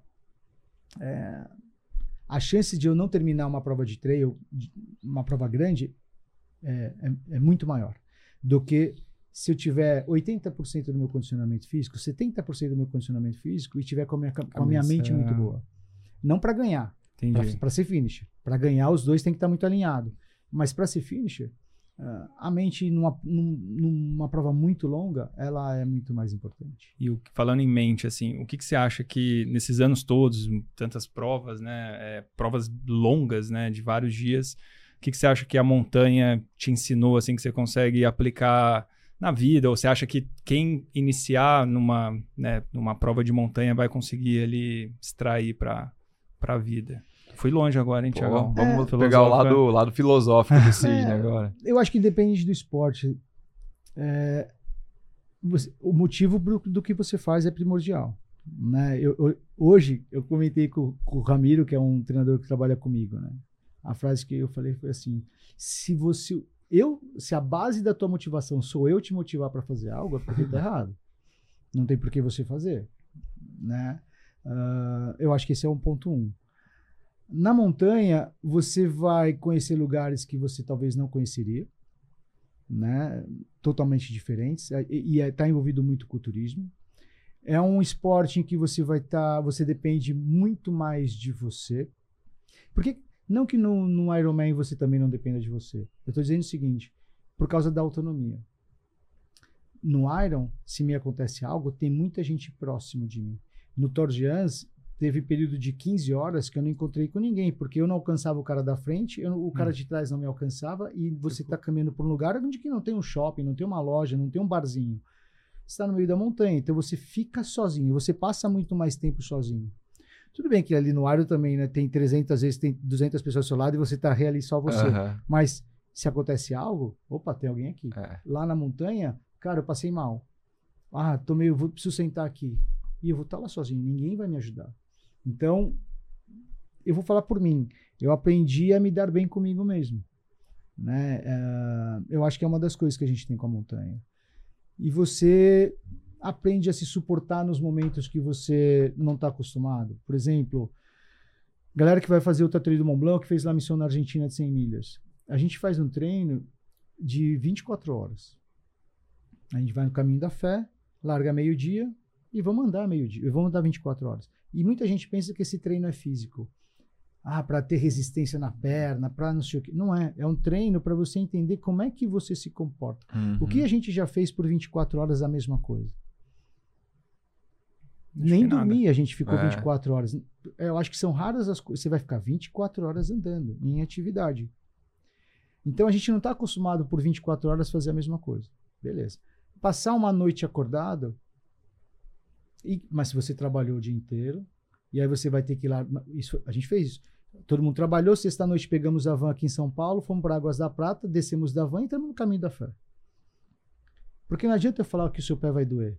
[SPEAKER 3] é, a chance de eu não terminar uma prova de trail, de- uma prova grande, é, é, é muito maior do que se eu tiver oitenta por cento do meu condicionamento físico, setenta por cento do meu condicionamento físico e tiver com a minha, ca- com a minha
[SPEAKER 2] Cabeça-
[SPEAKER 3] mente muito boa. Não para ganhar,
[SPEAKER 2] Entendi.
[SPEAKER 3] para ser finisher. Para ganhar, os dois tem que estar muito alinhado. Mas para ser finisher, Uh, a mente, numa, numa prova muito longa, ela é muito mais importante.
[SPEAKER 2] E o, falando em mente, assim, o que, que você acha que nesses anos todos, tantas provas, né, é, provas longas, né, de vários dias, o que, que você acha que a montanha te ensinou, assim, que você consegue aplicar na vida? Ou você acha que quem iniciar numa, né, numa prova de montanha vai conseguir ali extrair para a vida? Fui longe agora, hein, Thiago?
[SPEAKER 1] Vamos é, pegar o lado, lado filosófico do Sidney é, agora.
[SPEAKER 3] Eu acho que independente do esporte, é, você, o motivo do, do que você faz é primordial. Né? Eu, eu, hoje, eu comentei com, com o Ramiro, que é um treinador que trabalha comigo. Né? A frase que eu falei foi assim, se você... Eu, se a base da tua motivação sou eu te motivar para fazer algo, é porque tá errado. Não tem por que você fazer. Né? Uh, eu acho que esse é um ponto um. Na montanha, você vai conhecer lugares que você talvez não conheceria, né? Totalmente diferentes, e está envolvido muito com o turismo. É um esporte em que você vai estar, tá, você depende muito mais de você. Porque, não que no, no Ironman você também não dependa de você. Eu estou dizendo o seguinte, por causa da autonomia. No Iron, se me acontece algo, tem muita gente próximo de mim. No Tour de France, teve período de quinze horas que eu não encontrei com ninguém, porque eu não alcançava o cara da frente, eu, o cara hum. de trás não me alcançava, e você está caminhando por um lugar onde que não tem um shopping, não tem uma loja, não tem um barzinho. Você está no meio da montanha, então você fica sozinho, você passa muito mais tempo sozinho. Tudo bem que ali no Iron também, né, tem trezentas vezes, tem duzentas pessoas ao seu lado e você está ali só você. Uh-huh. Mas se acontece algo, opa, tem alguém aqui. É. Lá na montanha, cara, eu passei mal. Ah, tô meio, vou, preciso sentar aqui. E eu vou estar lá sozinho, ninguém vai me ajudar. Então, eu vou falar por mim. Eu aprendi a me dar bem comigo mesmo. Né? Uh, eu acho que é uma das coisas que a gente tem com a montanha. E você aprende a se suportar nos momentos que você não está acostumado. Por exemplo, galera que vai fazer o Ultra Trail do Mont Blanc, que fez lá a missão na Argentina de cem milhas. A gente faz um treino de vinte e quatro horas. A gente vai no caminho da fé, larga meio-dia e vamos andar meio-dia. Vamos andar vinte e quatro horas. E muita gente pensa que esse treino é físico. Ah, para ter resistência na perna, para não sei o quê. Não é. É um treino para você entender como é que você se comporta. Uhum. O que a gente já fez por vinte e quatro horas a mesma coisa. Acho Nem dormir nada. A gente ficou é. vinte e quatro horas. Eu acho que são raras as coisas. Você vai ficar vinte e quatro horas andando em atividade. Então a gente não está acostumado por vinte e quatro horas fazer a mesma coisa. Beleza. Passar uma noite acordado. E, mas se você trabalhou o dia inteiro, e aí você vai ter que ir lá. Isso, a gente fez isso. Todo mundo trabalhou, sexta-noite pegamos a van aqui em São Paulo, fomos para Águas da Prata, descemos da van e entramos no caminho da fé. Porque não adianta eu falar que o seu pé vai doer.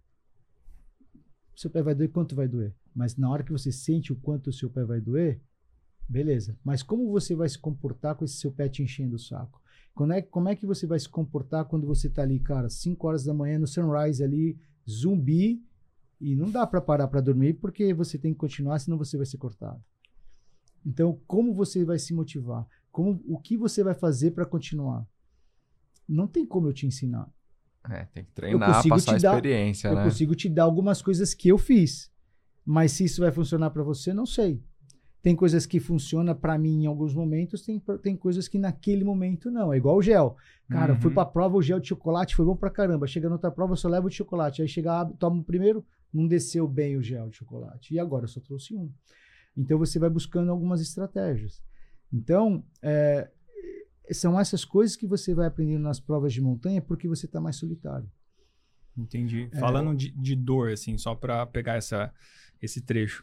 [SPEAKER 3] O seu pé vai doer, quanto vai doer? Mas na hora que você sente o quanto o seu pé vai doer, beleza. Mas como você vai se comportar com esse seu pé te enchendo o saco? Como é, como é que você vai se comportar quando você está ali, cara, cinco horas da manhã no sunrise ali, zumbi, e não dá para parar para dormir porque você tem que continuar, senão você vai ser cortado. Então, como você vai se motivar? Como, o que você vai fazer para continuar? Não tem como eu te ensinar.
[SPEAKER 1] É, tem que treinar, passar a experiência,
[SPEAKER 3] dar,
[SPEAKER 1] né?
[SPEAKER 3] Eu consigo te dar algumas coisas que eu fiz. Mas se isso vai funcionar para você, não sei. Tem coisas que funcionam para mim em alguns momentos, tem, tem coisas que naquele momento não. É igual o gel. Cara, uhum. eu fui para a prova, o gel de chocolate foi bom pra caramba. Chega na outra prova, eu só levo de chocolate. Aí chega, toma o primeiro, não desceu bem o gel de chocolate. E agora eu só trouxe um. Então você vai buscando algumas estratégias. Então, é, são essas coisas que você vai aprendendo nas provas de montanha porque você está mais solitário.
[SPEAKER 2] Entendi. É, Falando de, de dor, assim, só para pegar essa, esse trecho,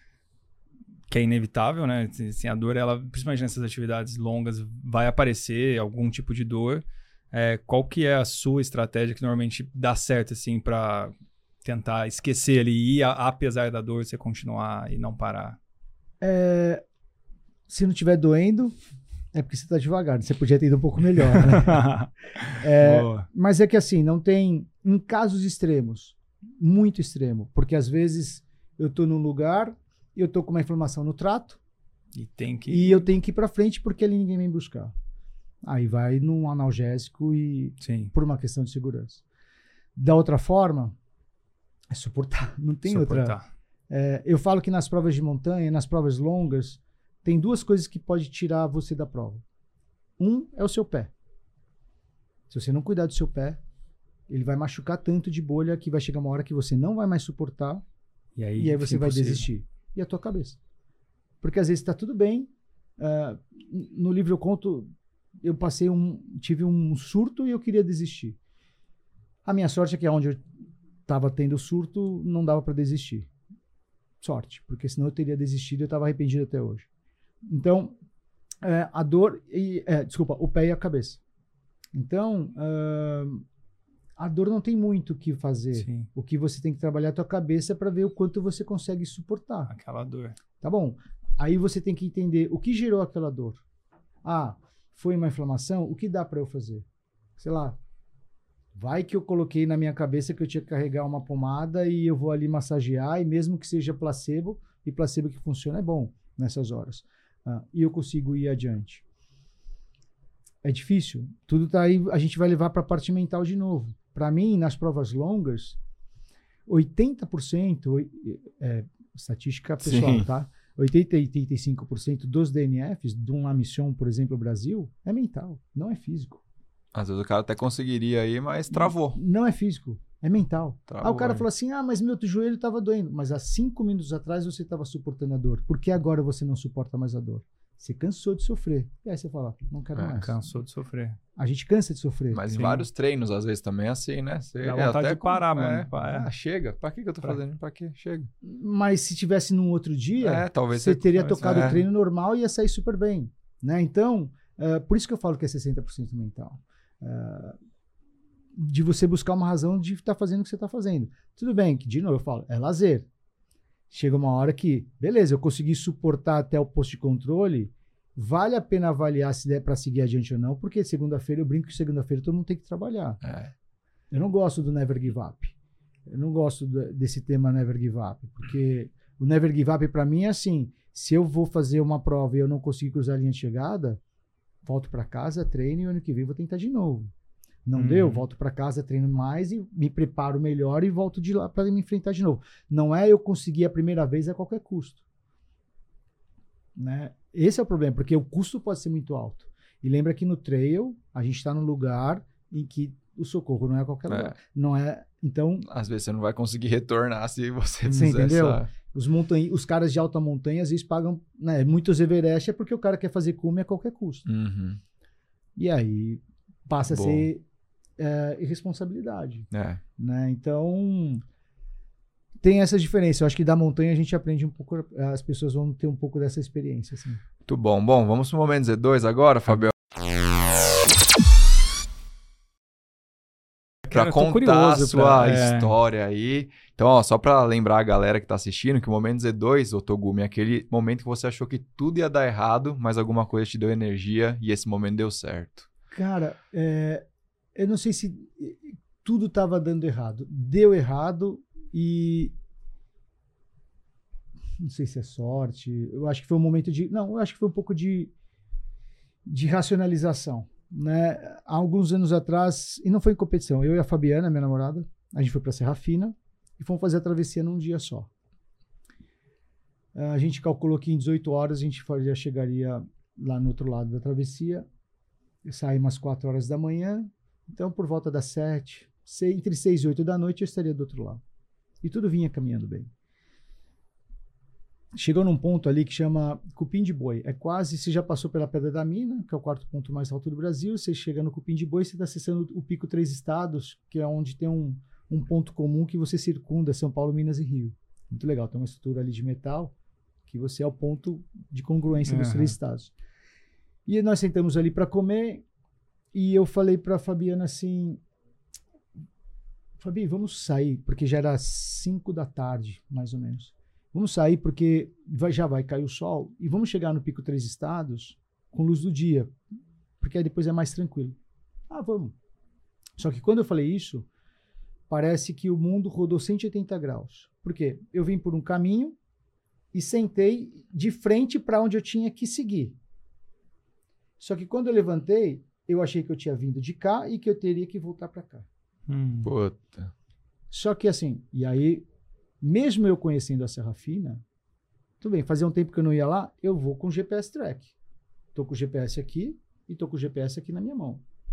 [SPEAKER 2] que é inevitável, né? Assim, a dor, ela, principalmente nessas atividades longas, vai aparecer algum tipo de dor. É, qual que é a sua estratégia que normalmente dá certo, assim, para tentar esquecer ali e ir, a, apesar da dor, você continuar e não parar?
[SPEAKER 3] É, se não estiver doendo, é porque você está devagar. Você podia ter ido um pouco melhor, né? é, mas é que assim, não tem... Em casos extremos, muito extremo, porque às vezes eu estou num lugar, eu estou com uma inflamação no trato
[SPEAKER 2] e, tem que...
[SPEAKER 3] e eu tenho que ir para frente porque ali ninguém vem buscar. Aí vai num analgésico e Sim. por uma questão de segurança. Da outra forma, é suportar. Não tem suportar. outra... É, eu falo que nas provas de montanha, nas provas longas, tem duas coisas que pode tirar você da prova. Um é o seu pé. Se você não cuidar do seu pé, ele vai machucar tanto de bolha que vai chegar uma hora que você não vai mais suportar
[SPEAKER 2] E aí,
[SPEAKER 3] e aí você vai
[SPEAKER 2] impossível.
[SPEAKER 3] desistir. E a tua cabeça. Porque às vezes está tudo bem. Uh, no livro eu conto, eu passei um, tive um surto e eu queria desistir. A minha sorte é que onde eu estava tendo surto, não dava para desistir. Sorte, porque senão eu teria desistido e eu estava arrependido até hoje. Então, é, a dor, e, é, desculpa, o pé e a cabeça. Então, uh, a dor não tem muito o que fazer.
[SPEAKER 2] Sim.
[SPEAKER 3] O que você tem que trabalhar é a tua cabeça para ver o quanto você consegue suportar.
[SPEAKER 2] Aquela dor.
[SPEAKER 3] Tá bom? Aí você tem que entender o que gerou aquela dor. Ah, foi uma inflamação? O que dá para eu fazer? Sei lá. Vai que eu coloquei na minha cabeça que eu tinha que carregar uma pomada e eu vou ali massagear, e mesmo que seja placebo, e placebo que funciona é bom nessas horas. Ah, e eu consigo ir adiante. É difícil. Tudo tá aí, a gente vai levar para a parte mental de novo. Para mim, nas provas longas, oitenta por cento, é, estatística pessoal,
[SPEAKER 1] Sim.
[SPEAKER 3] tá? oitenta, oitenta e cinco por cento dos D N Fs de uma missão, por exemplo, Brasil, é mental, não é físico.
[SPEAKER 1] Às vezes o cara até conseguiria ir, mas travou.
[SPEAKER 3] Não é físico, é mental.
[SPEAKER 1] Travou,
[SPEAKER 3] Aí o cara
[SPEAKER 1] é.
[SPEAKER 3] falou assim, ah, mas meu joelho estava doendo. Mas há cinco minutos atrás você estava suportando a dor. Por que agora você não suporta mais a dor? Você cansou de sofrer. E aí você fala, não quero
[SPEAKER 1] É,
[SPEAKER 3] mais.
[SPEAKER 2] Cansou de sofrer.
[SPEAKER 3] A gente cansa de sofrer.
[SPEAKER 1] Mas em
[SPEAKER 2] Sim.
[SPEAKER 1] vários treinos, às vezes, também é assim, né? Você
[SPEAKER 2] Dá vontade
[SPEAKER 1] até
[SPEAKER 2] de parar,
[SPEAKER 1] com-
[SPEAKER 2] mano.
[SPEAKER 1] é,
[SPEAKER 2] Pa- é.
[SPEAKER 1] Ah, chega. Pra que, que eu tô
[SPEAKER 2] Pra-
[SPEAKER 1] fazendo? Pra quê? Chega.
[SPEAKER 3] Mas se tivesse num outro dia,
[SPEAKER 1] É, talvez
[SPEAKER 3] você
[SPEAKER 1] você-
[SPEAKER 3] teria
[SPEAKER 1] talvez-
[SPEAKER 3] tocado
[SPEAKER 1] é.
[SPEAKER 3] o treino normal e ia sair super bem. Né? Então, uh, por isso que eu falo que é sessenta por cento mental. Uh, de você buscar uma razão de estar fazendo o que você está fazendo. Tudo bem, que de novo eu falo, é lazer. Chega uma hora que, beleza, eu consegui suportar até o posto de controle, vale a pena avaliar se der para seguir adiante ou não, porque segunda-feira, eu brinco que segunda-feira todo mundo tem que trabalhar.
[SPEAKER 1] É.
[SPEAKER 3] Eu não gosto do Never Give Up. Eu não gosto do- desse tema Never Give Up, porque o Never Give Up para mim é assim, se eu vou fazer uma prova e eu não conseguir cruzar a linha de chegada, volto para casa, treino e ano que vem vou tentar de novo. Não
[SPEAKER 2] Uhum.
[SPEAKER 3] deu, volto para casa, treino mais e me preparo melhor e volto de lá para me enfrentar de novo. Não é eu conseguir a primeira vez a qualquer custo. Né? Esse é o problema, porque o custo pode ser muito alto. E lembra que no trail, a gente está num lugar em que o socorro não é a qualquer
[SPEAKER 1] É.
[SPEAKER 3] lugar. Não é, então,
[SPEAKER 1] Às vezes você não vai conseguir retornar se você
[SPEAKER 3] Você
[SPEAKER 1] fizer
[SPEAKER 3] entendeu?
[SPEAKER 1] essa...
[SPEAKER 3] os, montanha, os caras de alta montanha às vezes pagam, né, muitos Everest é porque o cara quer fazer cume a qualquer custo.
[SPEAKER 1] Uhum.
[SPEAKER 3] E aí passa
[SPEAKER 1] Bom.
[SPEAKER 3] a ser é, irresponsabilidade.
[SPEAKER 1] É.
[SPEAKER 3] Né? Então, tem essa diferença. Eu acho que da montanha a gente aprende um pouco, as pessoas vão ter um pouco dessa experiência. Assim.
[SPEAKER 1] Muito bom. Bom, vamos pro momento Z dois agora, Fabião?
[SPEAKER 2] Cara,
[SPEAKER 1] Pra
[SPEAKER 2] eu tô
[SPEAKER 1] contar
[SPEAKER 2] curioso
[SPEAKER 1] a sua
[SPEAKER 2] pra- é.
[SPEAKER 1] história aí. Então, ó, só pra lembrar a galera que tá assistindo que o momento Z dois, ô Togumi, é aquele momento que você achou que tudo ia dar errado, mas alguma coisa te deu energia e esse momento deu certo.
[SPEAKER 3] Cara, é, eu não sei se tudo estava dando errado. Deu errado e... Não sei se é sorte. Eu acho que foi um momento de... Não, eu acho que foi um pouco de, de racionalização. Né? Há alguns anos atrás, e não foi em competição, eu e a Fabiana, minha namorada, a gente foi para Serra Fina e fomos fazer a travessia num dia só. A gente calculou que em dezoito horas a gente já chegaria lá no outro lado da travessia. Eu saí umas quatro horas da manhã, então por volta das sete, seis, entre seis e oito da noite eu estaria do outro lado. E tudo vinha caminhando bem. Chegou num ponto ali que chama Cupim de Boi. É quase, você já passou pela Pedra da Mina, que é o quarto ponto mais alto do Brasil, você chega no Cupim de Boi, você está acessando o Pico Três Estados, que é onde tem um, um ponto comum que você circunda São Paulo, Minas e Rio. Muito legal, tem uma estrutura ali de metal, que você é o ponto de congruência dos
[SPEAKER 2] Uhum.
[SPEAKER 3] três estados. E nós sentamos ali para comer, e eu falei para a Fabiana assim, Fabi, vamos sair, porque já era cinco da tarde, mais ou menos. Vamos sair porque vai, já vai cair o sol e vamos chegar no Pico Três Estados com luz do dia, porque aí depois é mais tranquilo. Ah, vamos. Só que quando eu falei isso, parece que o mundo rodou cento e oitenta graus. Por quê? Eu vim por um caminho e sentei de frente para onde eu tinha que seguir. Só que quando eu levantei, eu achei que eu tinha vindo de cá e que eu teria que voltar para cá.
[SPEAKER 2] Hum.
[SPEAKER 1] Puta.
[SPEAKER 3] Só que assim, e aí, mesmo eu conhecendo a Serra Fina, tudo bem, fazia um tempo que eu não ia lá, eu vou com o G P S Track. Tô com o G P S aqui e tô com o G P S aqui na minha mão.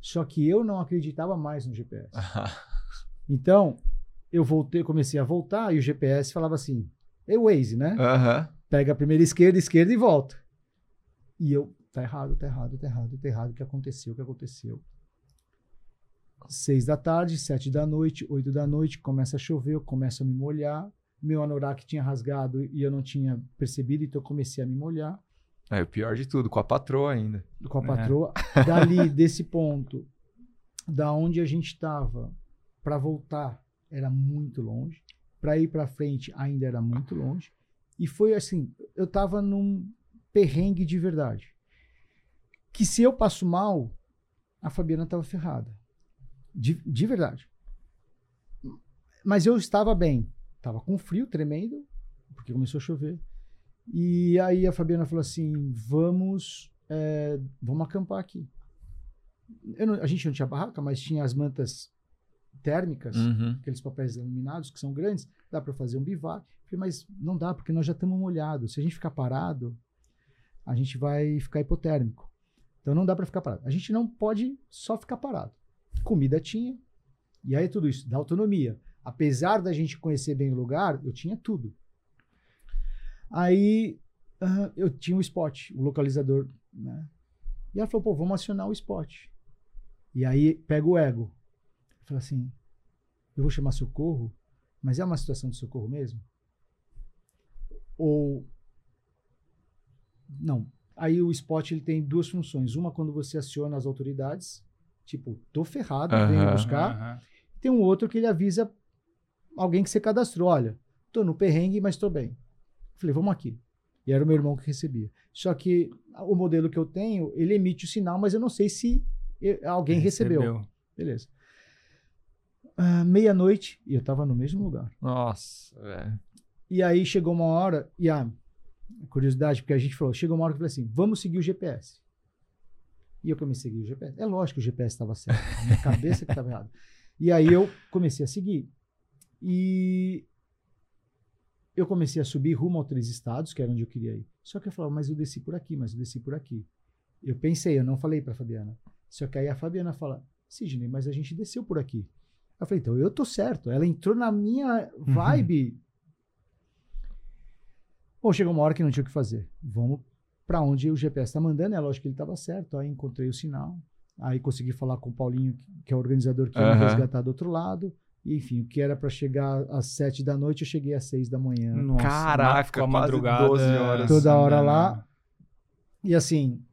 [SPEAKER 3] Só que eu não acreditava mais no G P S. Então, eu voltei, comecei a voltar e o G P S falava assim, é o Waze, né?
[SPEAKER 1] Aham.
[SPEAKER 3] Pega a primeira esquerda, esquerda e volta. E eu, tá errado, tá errado, tá errado, tá errado. O que aconteceu, o que aconteceu? Seis da tarde, sete da noite, oito da noite, começa a chover, eu começo a me molhar. Meu anorak tinha rasgado e eu não tinha percebido, então eu comecei a me molhar.
[SPEAKER 1] É o pior de tudo, com a patroa ainda.
[SPEAKER 3] Com a patroa. É. Dali, desse ponto, da onde a gente estava, para voltar, era muito longe. Para ir para frente, ainda era muito longe. E foi assim, eu estava num perrengue de verdade. Que se eu passo mal, a Fabiana estava ferrada. De, de verdade. Mas eu estava bem. Estava com frio tremendo, porque começou a chover. E aí a Fabiana falou assim, vamos, é, vamos acampar aqui. Eu não, a gente não tinha barraca, mas tinha as mantas térmicas,
[SPEAKER 1] Uhum.
[SPEAKER 3] aqueles papéis laminados que são grandes, dá para fazer um bivac. Eu falei, mas não dá, porque nós já estamos molhados. Se a gente ficar parado, a gente vai ficar hipotérmico. Então não dá para ficar parado. A gente não pode só ficar parado. Comida tinha, e aí tudo isso, da autonomia. Apesar da gente conhecer bem o lugar, eu tinha tudo. Aí uh, eu tinha o spot, o localizador, né? E ela falou, pô, vamos acionar o spot. E aí pega o ego. Eu falei assim, eu vou chamar socorro, mas é uma situação de socorro mesmo? Ou... Não. Aí o spot ele tem duas funções. Uma quando você aciona as autoridades, tipo, tô ferrado,
[SPEAKER 1] Uhum.
[SPEAKER 3] venho buscar.
[SPEAKER 2] Uhum.
[SPEAKER 3] Tem um outro que ele avisa alguém que você cadastrou. Olha, tô no perrengue, mas tô bem. Falei, vamos aqui. E era o meu irmão que recebia. Só que o modelo que eu tenho, ele emite o sinal, mas eu não sei se alguém recebeu. recebeu. Beleza. Uh, meia-noite, e eu tava no mesmo lugar.
[SPEAKER 1] Nossa, velho.
[SPEAKER 3] E aí chegou uma hora, e a curiosidade, porque a gente falou, chegou uma hora que eu falei assim, vamos seguir o G P S. E eu comecei a seguir o G P S. É lógico que o G P S estava certo. A minha cabeça que estava errada. E aí eu comecei a seguir. E eu comecei a subir rumo a três estados, que era onde eu queria ir. Só que eu falava, mas eu desci por aqui, mas eu desci por aqui. Eu pensei, eu não falei para a Fabiana. Só que aí a Fabiana fala, Sidney, mas a gente desceu por aqui. Eu falei, então eu tô certo. Ela entrou na minha vibe. Uhum. Bom, chegou uma hora que não tinha o que fazer. Vamos para onde o G P S está mandando. É lógico que ele estava certo. Aí encontrei o sinal. Aí consegui falar com o Paulinho, que é o organizador que ia
[SPEAKER 1] uhum.
[SPEAKER 3] me resgatar do outro lado. E, enfim, o que era para chegar às sete da noite, eu cheguei às seis da manhã.
[SPEAKER 2] Nossa,
[SPEAKER 1] caraca,
[SPEAKER 2] a madrugada,
[SPEAKER 1] doze horas.
[SPEAKER 3] Toda hora lá. E assim,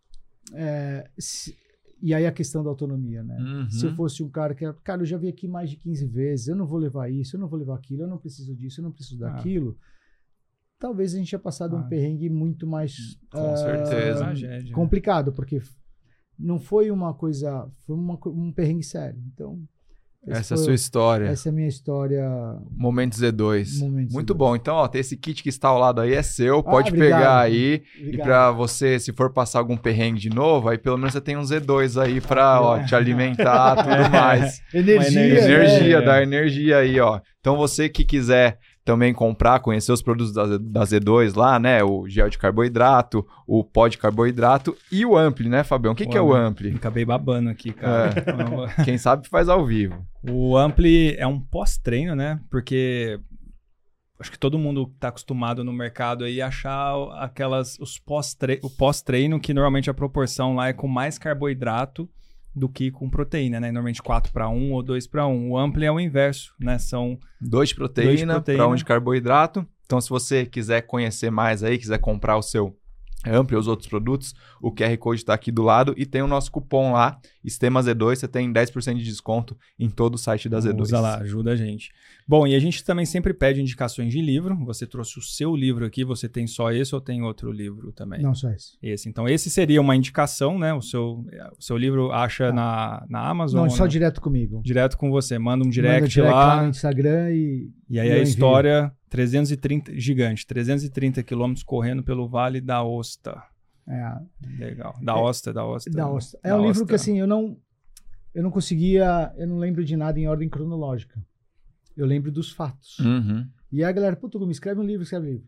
[SPEAKER 3] é, se, e aí a questão da autonomia, né?
[SPEAKER 1] Uhum.
[SPEAKER 3] Se eu fosse um cara que, cara, eu já vim aqui mais de quinze vezes, eu não vou levar isso, eu não vou levar aquilo, eu não preciso disso, eu não preciso daquilo. Ah. Talvez a gente tenha passado ah. um perrengue muito mais
[SPEAKER 1] Com
[SPEAKER 3] uh,
[SPEAKER 1] certeza.
[SPEAKER 3] complicado, porque não foi uma coisa, foi uma, um perrengue sério. Então,
[SPEAKER 1] essa é a sua história.
[SPEAKER 3] Essa é a minha história.
[SPEAKER 1] Momento Z dois.
[SPEAKER 3] Momento
[SPEAKER 1] Muito
[SPEAKER 3] Z dois.
[SPEAKER 1] Bom. Então, ó, tem esse kit que está ao lado aí, é seu.
[SPEAKER 3] Ah,
[SPEAKER 1] pode
[SPEAKER 3] obrigado.
[SPEAKER 1] pegar aí. Obrigado. E para você, se for passar algum perrengue de novo, aí pelo menos você tem um Z dois aí para ó, te alimentar e tudo mais.
[SPEAKER 3] Energia.
[SPEAKER 1] Energia,
[SPEAKER 3] é.
[SPEAKER 1] dá energia aí, ó. Então, você que quiser também comprar, conhecer os produtos da, da Z dois lá, né? O gel de carboidrato, o pó de carboidrato e o Ampli, né, Fabião? O que, que é o Ampli?
[SPEAKER 2] Acabei babando aqui, cara.
[SPEAKER 1] É. Quem sabe faz ao vivo.
[SPEAKER 2] O Ampli é um pós-treino, né? Porque acho que todo mundo tá acostumado no mercado aí a achar aquelas, os pós-tre- o pós-treino, que normalmente a proporção lá é com mais carboidrato do que com proteína, né? Normalmente quatro para um ou dois para um. O Ampli é o inverso, né? São
[SPEAKER 1] dois de proteína para um de carboidrato. Então, se você quiser conhecer mais aí, quiser comprar o seu Ampli ou os outros produtos, o Q R Code está aqui do lado e tem o nosso cupom lá, Estema Z dois, você tem dez por cento de desconto em todo o site da Z dois.
[SPEAKER 2] Usa lá, ajuda a gente. Bom, e a gente também sempre pede indicações de livro. Você trouxe o seu livro aqui, você tem só esse ou tem outro livro também?
[SPEAKER 3] Não, só esse.
[SPEAKER 2] Esse. Então, esse seria uma indicação, né? O seu, o seu livro acha ah. na, na Amazon?
[SPEAKER 3] Não, só
[SPEAKER 2] não?
[SPEAKER 3] direto comigo.
[SPEAKER 2] Direto com você. Manda um direct,
[SPEAKER 3] Manda direct
[SPEAKER 2] lá.
[SPEAKER 3] lá no Instagram e...
[SPEAKER 2] E aí
[SPEAKER 3] e
[SPEAKER 2] a história, trezentos e trinta, gigante, trezentos e trinta quilômetros correndo pelo Vale da Osta.
[SPEAKER 3] É.
[SPEAKER 2] Legal. Da Osta, da Osta.
[SPEAKER 3] Da Osta. É
[SPEAKER 2] da
[SPEAKER 3] um
[SPEAKER 2] Osta.
[SPEAKER 3] livro que assim, eu não, eu não conseguia, eu não lembro de nada em ordem cronológica. Eu lembro dos fatos.
[SPEAKER 1] Uhum.
[SPEAKER 3] E aí a galera, puta, me escreve um livro, escreve um livro.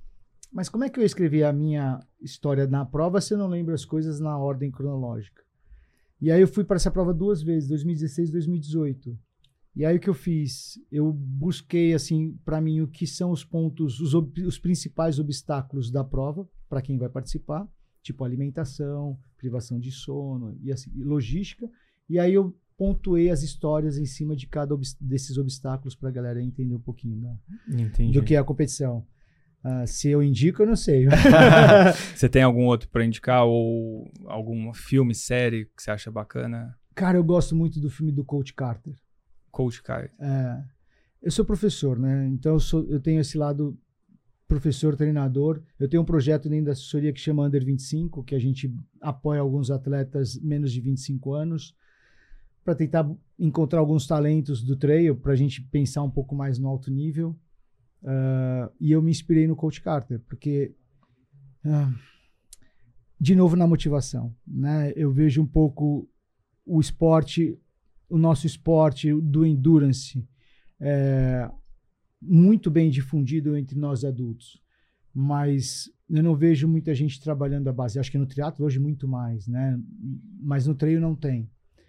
[SPEAKER 3] Mas como é que eu escrevi a minha história na prova se eu não lembro as coisas na ordem cronológica? E aí eu fui para essa prova duas vezes, dois mil e dezesseis e dois mil e dezoito. E aí o que eu fiz? Eu busquei, assim, para mim, o que são os pontos, os, ob- os principais obstáculos da prova, para quem vai participar, tipo alimentação, privação de sono e assim, e logística. E aí eu pontuei as histórias em cima de cada obs- desses obstáculos para a galera entender um pouquinho da,
[SPEAKER 2] Entendi.
[SPEAKER 3] do que é a competição. Ah, se eu indico, eu não sei.
[SPEAKER 2] Você tem algum outro para indicar ou algum filme, série que você acha bacana?
[SPEAKER 3] Cara, eu gosto muito do filme do Coach Carter.
[SPEAKER 2] Coach Kai.
[SPEAKER 3] É, eu sou professor, né? Então eu, sou, eu tenho esse lado professor, treinador. Eu tenho um projeto dentro da assessoria que chama Under vinte e cinco, que a gente apoia alguns atletas menos de vinte e cinco anos para tentar encontrar alguns talentos do trail, para a gente pensar um pouco mais no alto nível. Uh, e eu me inspirei no Coach Carter, porque, uh, de novo, na motivação, né? Eu vejo um pouco o esporte, o nosso esporte do endurance, é, muito bem difundido entre nós adultos, mas eu não vejo muita gente trabalhando a base. Acho que no triatlo hoje muito mais, né? Mas no trail não tem.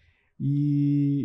[SPEAKER 3] E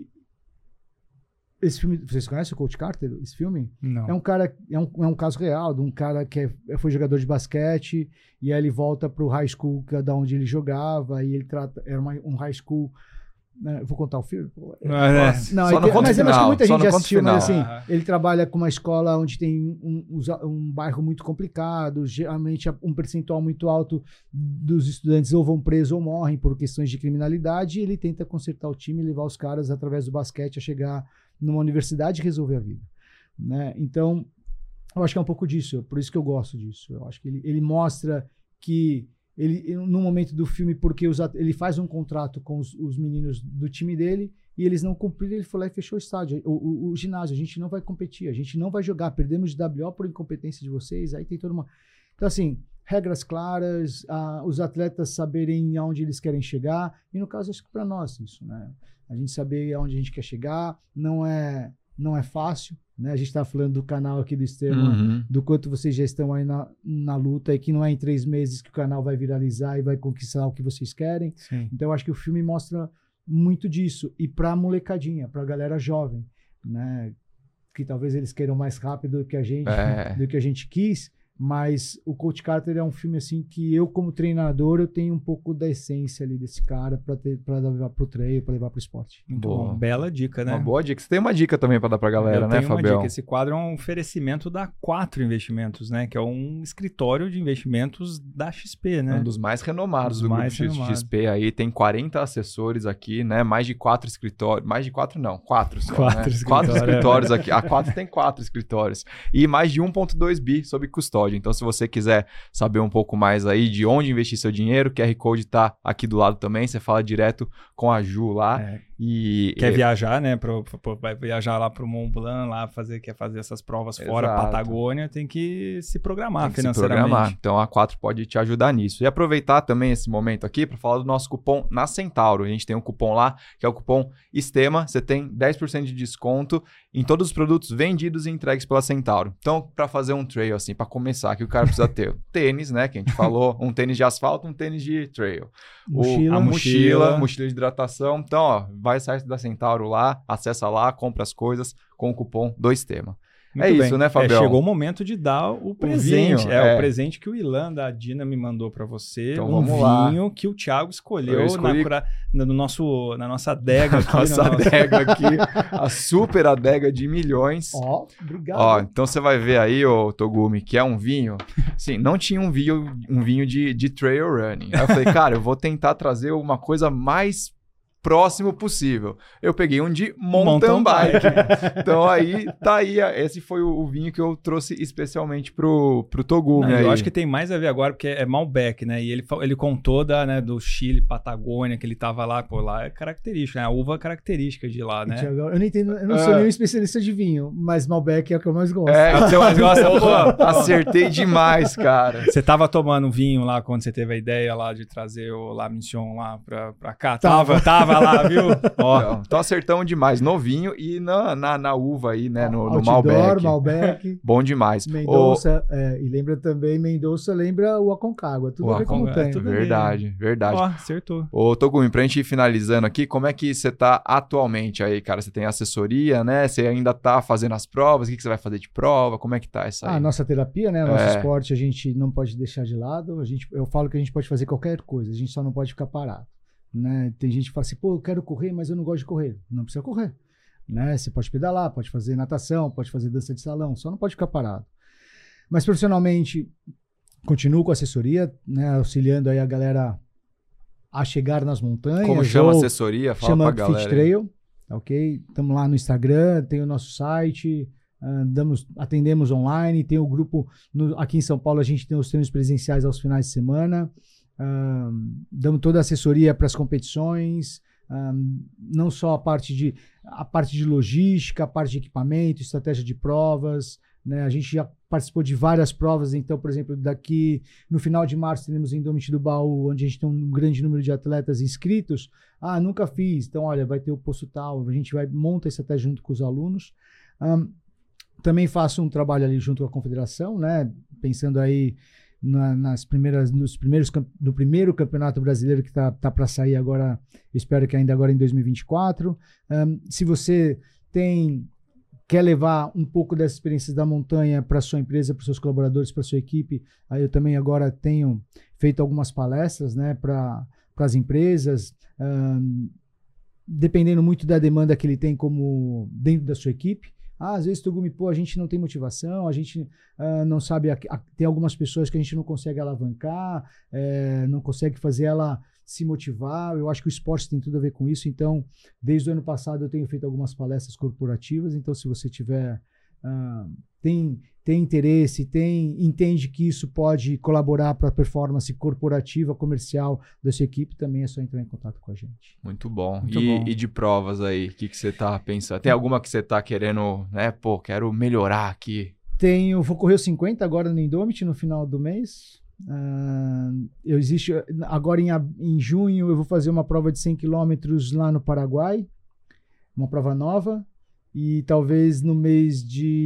[SPEAKER 3] esse filme, vocês conhecem o Coach Carter? Esse filme?
[SPEAKER 2] Não.
[SPEAKER 3] É um cara, é um, é um caso real de um cara que é, foi jogador de basquete e aí ele volta para o high school, que é da onde ele jogava, e ele trata, era uma, um high school. Né? Vou contar o filme?
[SPEAKER 2] Ah, é.
[SPEAKER 3] Não,
[SPEAKER 1] Só
[SPEAKER 3] é
[SPEAKER 1] não
[SPEAKER 3] que,
[SPEAKER 1] conta
[SPEAKER 3] mas
[SPEAKER 1] o
[SPEAKER 3] eu acho que
[SPEAKER 1] final,
[SPEAKER 3] muita
[SPEAKER 1] só
[SPEAKER 3] gente
[SPEAKER 1] não
[SPEAKER 3] já
[SPEAKER 1] conta o
[SPEAKER 3] assistiu, mas assim,
[SPEAKER 1] final.
[SPEAKER 2] Ah.
[SPEAKER 3] ele trabalha com uma escola onde tem um, um, um bairro muito complicado, geralmente um percentual muito alto dos estudantes ou vão presos ou morrem por questões de criminalidade, e ele tenta consertar o time e levar os caras através do basquete a chegar numa universidade e resolver a vida, né? Então, eu acho que é um pouco disso, por isso que eu gosto disso. Eu acho que ele, ele mostra que ele, no momento do filme, porque os, ele faz um contrato com os, os meninos do time dele e eles não cumpriram, ele foi lá e fechou o estádio, o, o, o ginásio. A gente não vai competir, a gente não vai jogar, perdemos de W O por incompetência de vocês. Aí tem toda uma... Então, assim, regras claras, ah, os atletas saberem aonde eles querem chegar, e no caso, acho que para nós isso, né? A gente saber aonde a gente quer chegar, não é, não é fácil, né? A gente está falando do canal aqui do Extrema,
[SPEAKER 1] Uhum.
[SPEAKER 3] do quanto vocês já estão aí na, na luta, e que não é em três meses que o canal vai viralizar e vai conquistar o que vocês querem.
[SPEAKER 2] Sim.
[SPEAKER 3] Então, eu acho que o filme mostra muito disso, e para a molecadinha, para a galera jovem, né? Que talvez eles queiram mais rápido do que a gente,
[SPEAKER 1] É.
[SPEAKER 3] do que a gente quis. Mas o Coach Carter é um filme assim que eu, como treinador, eu tenho um pouco da essência ali desse cara para levar pro trail, para levar pro esporte.
[SPEAKER 2] Muito
[SPEAKER 1] Boa.
[SPEAKER 2] bom. Bela dica, né?
[SPEAKER 1] Uma boa dica. Você tem uma dica também para dar pra galera,
[SPEAKER 2] Eu
[SPEAKER 1] né,
[SPEAKER 2] tenho uma
[SPEAKER 1] Fabião?
[SPEAKER 2] dica. Esse quadro é um oferecimento da Quatro Investimentos, né? Que é um escritório de investimentos da X P,
[SPEAKER 1] É
[SPEAKER 2] né?
[SPEAKER 1] um dos mais renomados
[SPEAKER 2] Dos
[SPEAKER 1] do
[SPEAKER 2] mais
[SPEAKER 1] grupo
[SPEAKER 2] renomados.
[SPEAKER 1] X P aí. Tem quarenta assessores aqui, né? Mais de quatro escritórios. Mais de quatro não, quatro só,
[SPEAKER 2] Quatro
[SPEAKER 1] né?
[SPEAKER 2] escritórios,
[SPEAKER 1] Quatro escritórios aqui. A quatro tem quatro escritórios. E mais de um vírgula dois bi sob custódia. Então, se você quiser saber um pouco mais aí de onde investir seu dinheiro, o Q R Code tá aqui do lado também. Você fala direto com a Ju lá.
[SPEAKER 2] É.
[SPEAKER 1] E
[SPEAKER 2] Quer
[SPEAKER 1] e-
[SPEAKER 2] viajar, né? Pro, pro- vai viajar lá pro Mont Blanc, lá fazer, quer fazer essas provas fora,
[SPEAKER 1] Exato.
[SPEAKER 2] Patagônia, tem que se programar
[SPEAKER 1] Tem que se
[SPEAKER 2] financeiramente.
[SPEAKER 1] programar. Então a quatro pode te ajudar nisso. E aproveitar também esse momento aqui para falar do nosso cupom na Centauro. A gente tem um cupom lá, que é o cupom ESTEMA. Você tem dez por cento de desconto em todos os produtos vendidos e entregues pela Centauro. Então, para fazer um trail assim, para começar, que o cara precisa ter tênis, né, que a gente falou, um tênis de asfalto, um tênis de trail. O-
[SPEAKER 3] Mochila.
[SPEAKER 1] a mochila,
[SPEAKER 2] Mochila.
[SPEAKER 1] mochila de hidratação. Então, ó, vai site da Centauro lá, acessa lá, compra as coisas com o cupom do ESTEMA.
[SPEAKER 2] Muito
[SPEAKER 1] É
[SPEAKER 2] bem.
[SPEAKER 1] isso, né, Fabião?
[SPEAKER 2] É, chegou o momento de dar o presente.
[SPEAKER 1] vinho,
[SPEAKER 2] é,
[SPEAKER 1] é.
[SPEAKER 2] o presente que o Ilan da Dina me mandou pra você.
[SPEAKER 1] Então
[SPEAKER 2] um
[SPEAKER 1] vamos lá.
[SPEAKER 2] vinho que o Thiago escolheu
[SPEAKER 1] Eu escolhi-
[SPEAKER 2] na, cura- na- no nosso, na nossa adega aqui.
[SPEAKER 1] Nossa
[SPEAKER 2] no nosso-
[SPEAKER 1] adega aqui, a super adega de milhões.
[SPEAKER 3] Ó, obrigado.
[SPEAKER 1] Ó, então você vai ver aí, ô Togumi, que é um vinho. Sim, não tinha um vinho, um vinho de, de trail running. Aí eu falei, cara, eu vou tentar trazer uma coisa mais próximo possível. Eu peguei um de mountain
[SPEAKER 2] Mountain
[SPEAKER 1] bike.
[SPEAKER 2] bike.
[SPEAKER 1] Então aí, tá aí. Esse foi o, o vinho que eu trouxe especialmente pro, pro Togumi.
[SPEAKER 2] Não,
[SPEAKER 1] aí.
[SPEAKER 2] eu acho que tem mais a ver agora, porque é Malbec, né? E ele, fa- ele contou da, né, do Chile, Patagônia, que ele tava lá. Pô, lá é característica, né? A uva característica de lá, né?
[SPEAKER 3] Thiago, eu não entendo, eu não sou
[SPEAKER 1] É.
[SPEAKER 3] nenhum especialista de vinho, mas Malbec é o que eu mais gosto.
[SPEAKER 1] É,
[SPEAKER 2] Ah, você mais gosta, pô.
[SPEAKER 1] acertei demais, cara.
[SPEAKER 2] Você tava tomando vinho lá quando você teve a ideia lá de trazer o La Mission lá pra, pra cá?
[SPEAKER 3] Tava.
[SPEAKER 2] Tava, tava pra lá, viu? Ó.
[SPEAKER 1] Então acertamos demais. Novinho e na, na, na uva aí, né? No, no
[SPEAKER 3] Outdoor,
[SPEAKER 1] Malbec.
[SPEAKER 3] Malbec.
[SPEAKER 1] Bom demais.
[SPEAKER 3] Mendonça, o... é, e lembra também, Mendonça lembra o Aconcagua. Tudo
[SPEAKER 1] o
[SPEAKER 3] a ver com montanha.
[SPEAKER 2] tudo
[SPEAKER 1] Verdade, verdade.
[SPEAKER 2] Ó, acertou.
[SPEAKER 1] Ô, Togumi, pra gente ir finalizando aqui, como é que você tá atualmente aí, cara? Você tem assessoria, né? Você ainda tá fazendo as provas? O que, que você vai fazer de prova? Como é que tá essa aí?
[SPEAKER 3] Ah, a nossa terapia, né? Nosso
[SPEAKER 1] É.
[SPEAKER 3] esporte a gente não pode deixar de lado. A gente, eu falo que a gente pode fazer qualquer coisa, a gente só não pode ficar parado. Né? Tem gente que fala assim, pô, eu quero correr, mas eu não gosto de correr. Não precisa correr. Né? Você pode pedalar, pode fazer natação, pode fazer dança de salão, só não pode ficar parado. Mas profissionalmente, continuo com assessoria, né? Auxiliando aí a galera a chegar nas montanhas.
[SPEAKER 1] Como chama a
[SPEAKER 3] ou
[SPEAKER 1] assessoria? Fala
[SPEAKER 3] chama
[SPEAKER 1] pra galera.
[SPEAKER 3] Fit Trail, ok? Estamos lá no Instagram, tem o nosso site, uh, damos, atendemos online, tem o grupo, no, aqui em São Paulo a gente tem os treinos presenciais aos finais de semana, uh, damos toda a assessoria para as competições, uh, não só a parte de, a parte de logística, a parte de equipamento, estratégia de provas, né? A gente já participou de várias provas, então, por exemplo, daqui no final de março teremos em Indômito do Baú, onde a gente tem um grande número de atletas inscritos. Ah, nunca fiz, então olha, vai ter o posto tal, a gente vai monta a estratégia junto com os alunos. Um, também faço um trabalho ali junto com a confederação, né? Pensando aí na, nas primeiras, nos primeiros, no primeiro campeonato brasileiro que está tá para sair agora, espero que ainda agora em dois mil e vinte e quatro. Um, se você tem quer levar um pouco dessas experiências da montanha para sua empresa, para seus colaboradores, para sua equipe, aí eu também agora tenho feito algumas palestras, né, para as empresas, um, dependendo muito da demanda que ele tem como dentro da sua equipe. Ah, às vezes, Togumi, pô, a gente não tem motivação, a gente uh, não sabe, a, a, tem algumas pessoas que a gente não consegue alavancar, é, não consegue fazer ela se motivar. Eu acho que o esporte tem tudo a ver com isso. Então, desde o ano passado eu tenho feito algumas palestras corporativas. Então, se você tiver uh, tem, tem interesse, tem, entende que isso pode colaborar para a performance corporativa, comercial da sua equipe, também é só entrar em contato com a gente.
[SPEAKER 1] Muito bom.
[SPEAKER 2] Muito
[SPEAKER 1] e,
[SPEAKER 2] bom.
[SPEAKER 1] e de provas aí, o que, que você tá pensando? Tem alguma que você tá querendo, né? Pô, quero melhorar aqui.
[SPEAKER 3] Tenho, vou correr os cinquenta agora no Indômito no final do mês. Uh, eu existe, agora em, em junho eu vou fazer uma prova de cem quilômetros lá no Paraguai, uma prova nova, e talvez no mês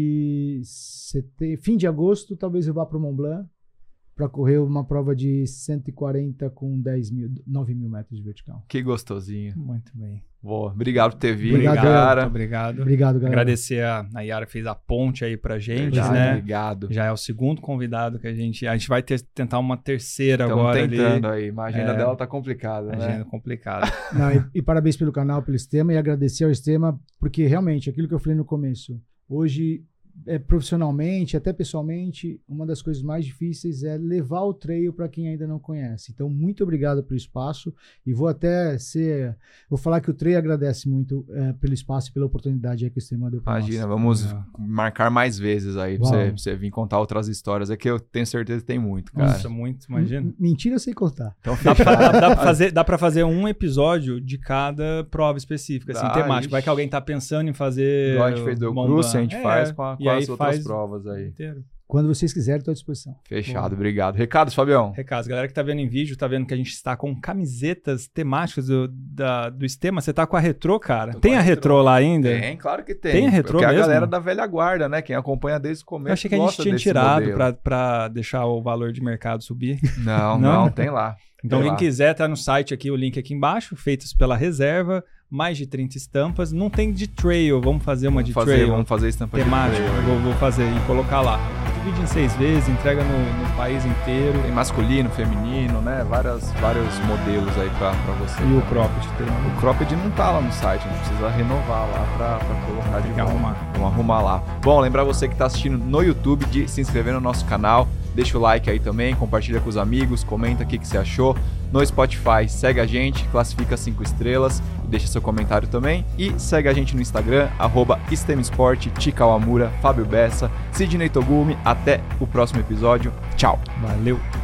[SPEAKER 3] de sete... fim de agosto talvez eu vá para o Mont Blanc para correr uma prova de cento e quarenta com dez mil, nove mil metros de vertical.
[SPEAKER 1] Que gostosinho.
[SPEAKER 2] Muito bem.
[SPEAKER 1] Boa. Obrigado por ter vindo,
[SPEAKER 3] Obrigado,
[SPEAKER 1] cara.
[SPEAKER 2] Muito obrigado.
[SPEAKER 3] Obrigado, galera.
[SPEAKER 2] Agradecer a, a Yara que fez a ponte aí pra gente,
[SPEAKER 1] Verdade,
[SPEAKER 2] né?
[SPEAKER 1] Obrigado.
[SPEAKER 2] Já é o segundo convidado que a gente... A gente vai ter, tentar uma terceira
[SPEAKER 1] Estamos
[SPEAKER 2] agora
[SPEAKER 1] tentando
[SPEAKER 2] ali.
[SPEAKER 1] aí. A agenda
[SPEAKER 2] É,
[SPEAKER 1] dela tá complicada,
[SPEAKER 2] A
[SPEAKER 1] né?
[SPEAKER 2] agenda complicada.
[SPEAKER 3] Não, e, e parabéns pelo canal, pelo Extrema, e agradecer ao Extrema, porque realmente, aquilo que eu falei no começo, hoje, é, profissionalmente, até pessoalmente, uma das coisas mais difíceis é levar o trail para quem ainda não conhece. Então, muito obrigado pelo espaço, e vou até ser, vou falar que o trail agradece muito é, pelo espaço e pela oportunidade aí que o Extrema deu para nós.
[SPEAKER 1] Imagina, vamos
[SPEAKER 2] Não.
[SPEAKER 1] marcar mais vezes aí pra
[SPEAKER 3] Uau.
[SPEAKER 1] você, pra você vir contar outras histórias. É que eu tenho certeza que tem muito, cara.
[SPEAKER 2] Nossa, muito, imagina.
[SPEAKER 3] M- Mentira eu sei contar.
[SPEAKER 1] Então,
[SPEAKER 2] Dá
[SPEAKER 1] fechado.
[SPEAKER 2] pra, dá, pra fazer, dá pra fazer um episódio de cada prova específica, assim,
[SPEAKER 1] Dá,
[SPEAKER 2] temática.
[SPEAKER 1] ixi.
[SPEAKER 2] Vai que alguém tá pensando em fazer...
[SPEAKER 1] Igual a gente fez do
[SPEAKER 2] Mont
[SPEAKER 1] Cruz,
[SPEAKER 2] Blanc.
[SPEAKER 1] a gente
[SPEAKER 2] É,
[SPEAKER 1] faz com, a,
[SPEAKER 2] e
[SPEAKER 1] com
[SPEAKER 2] aí
[SPEAKER 1] as outras
[SPEAKER 2] faz
[SPEAKER 1] provas aí.
[SPEAKER 2] inteiro.
[SPEAKER 3] Quando vocês quiserem, estou à disposição.
[SPEAKER 1] Fechado, obrigado. Recados, Fabião?
[SPEAKER 2] Recados, galera que tá vendo em vídeo, tá vendo que a gente está com camisetas temáticas do, da, do Estema. Você tá com a Retrô, cara?
[SPEAKER 1] Tô
[SPEAKER 2] Tem
[SPEAKER 1] com a
[SPEAKER 2] a
[SPEAKER 1] Retrô.
[SPEAKER 2] Retrô lá ainda?
[SPEAKER 1] Tem, claro que tem.
[SPEAKER 2] Tem a Retrô
[SPEAKER 1] Porque é a
[SPEAKER 2] mesmo?
[SPEAKER 1] galera da velha guarda, né? Quem acompanha desde o começo
[SPEAKER 2] Eu achei que a gente
[SPEAKER 1] gosta
[SPEAKER 2] tinha
[SPEAKER 1] desse
[SPEAKER 2] tirado
[SPEAKER 1] modelo.
[SPEAKER 2] pra, pra deixar o valor de mercado subir.
[SPEAKER 1] Não,
[SPEAKER 2] Não?
[SPEAKER 1] não, tem lá.
[SPEAKER 2] Então,
[SPEAKER 1] Tem
[SPEAKER 2] quem
[SPEAKER 1] lá.
[SPEAKER 2] quiser, tá no site aqui, o link aqui embaixo, feitos pela reserva, mais de trinta estampas. Não tem de trail, vamos fazer uma
[SPEAKER 1] Vamos
[SPEAKER 2] de
[SPEAKER 1] fazer,
[SPEAKER 2] trail.
[SPEAKER 1] vamos fazer estampa de
[SPEAKER 2] temática,
[SPEAKER 1] trail.
[SPEAKER 2] eu vou, vou fazer e colocar lá. Divide em seis vezes, entrega no, no país inteiro.
[SPEAKER 1] Tem masculino, feminino, né? Várias, vários modelos aí pra, pra você.
[SPEAKER 2] E o cropped tem.
[SPEAKER 1] O cropped não tá lá no site, a gente precisa renovar lá pra, pra colocar de
[SPEAKER 2] Tem que
[SPEAKER 1] volta.
[SPEAKER 2] arrumar.
[SPEAKER 1] Vamos arrumar lá. Bom, lembrar você que tá assistindo no YouTube de se inscrever no nosso canal, deixa o like aí também, compartilha com os amigos, comenta o que, que você achou. No Spotify, segue a gente, classifica cinco estrelas, deixa seu comentário também. E segue a gente no Instagram, arroba STEMsport, Tika Awamura, Fábio Bessa, Sidney Togumi. Até o próximo episódio. Tchau!
[SPEAKER 2] Valeu!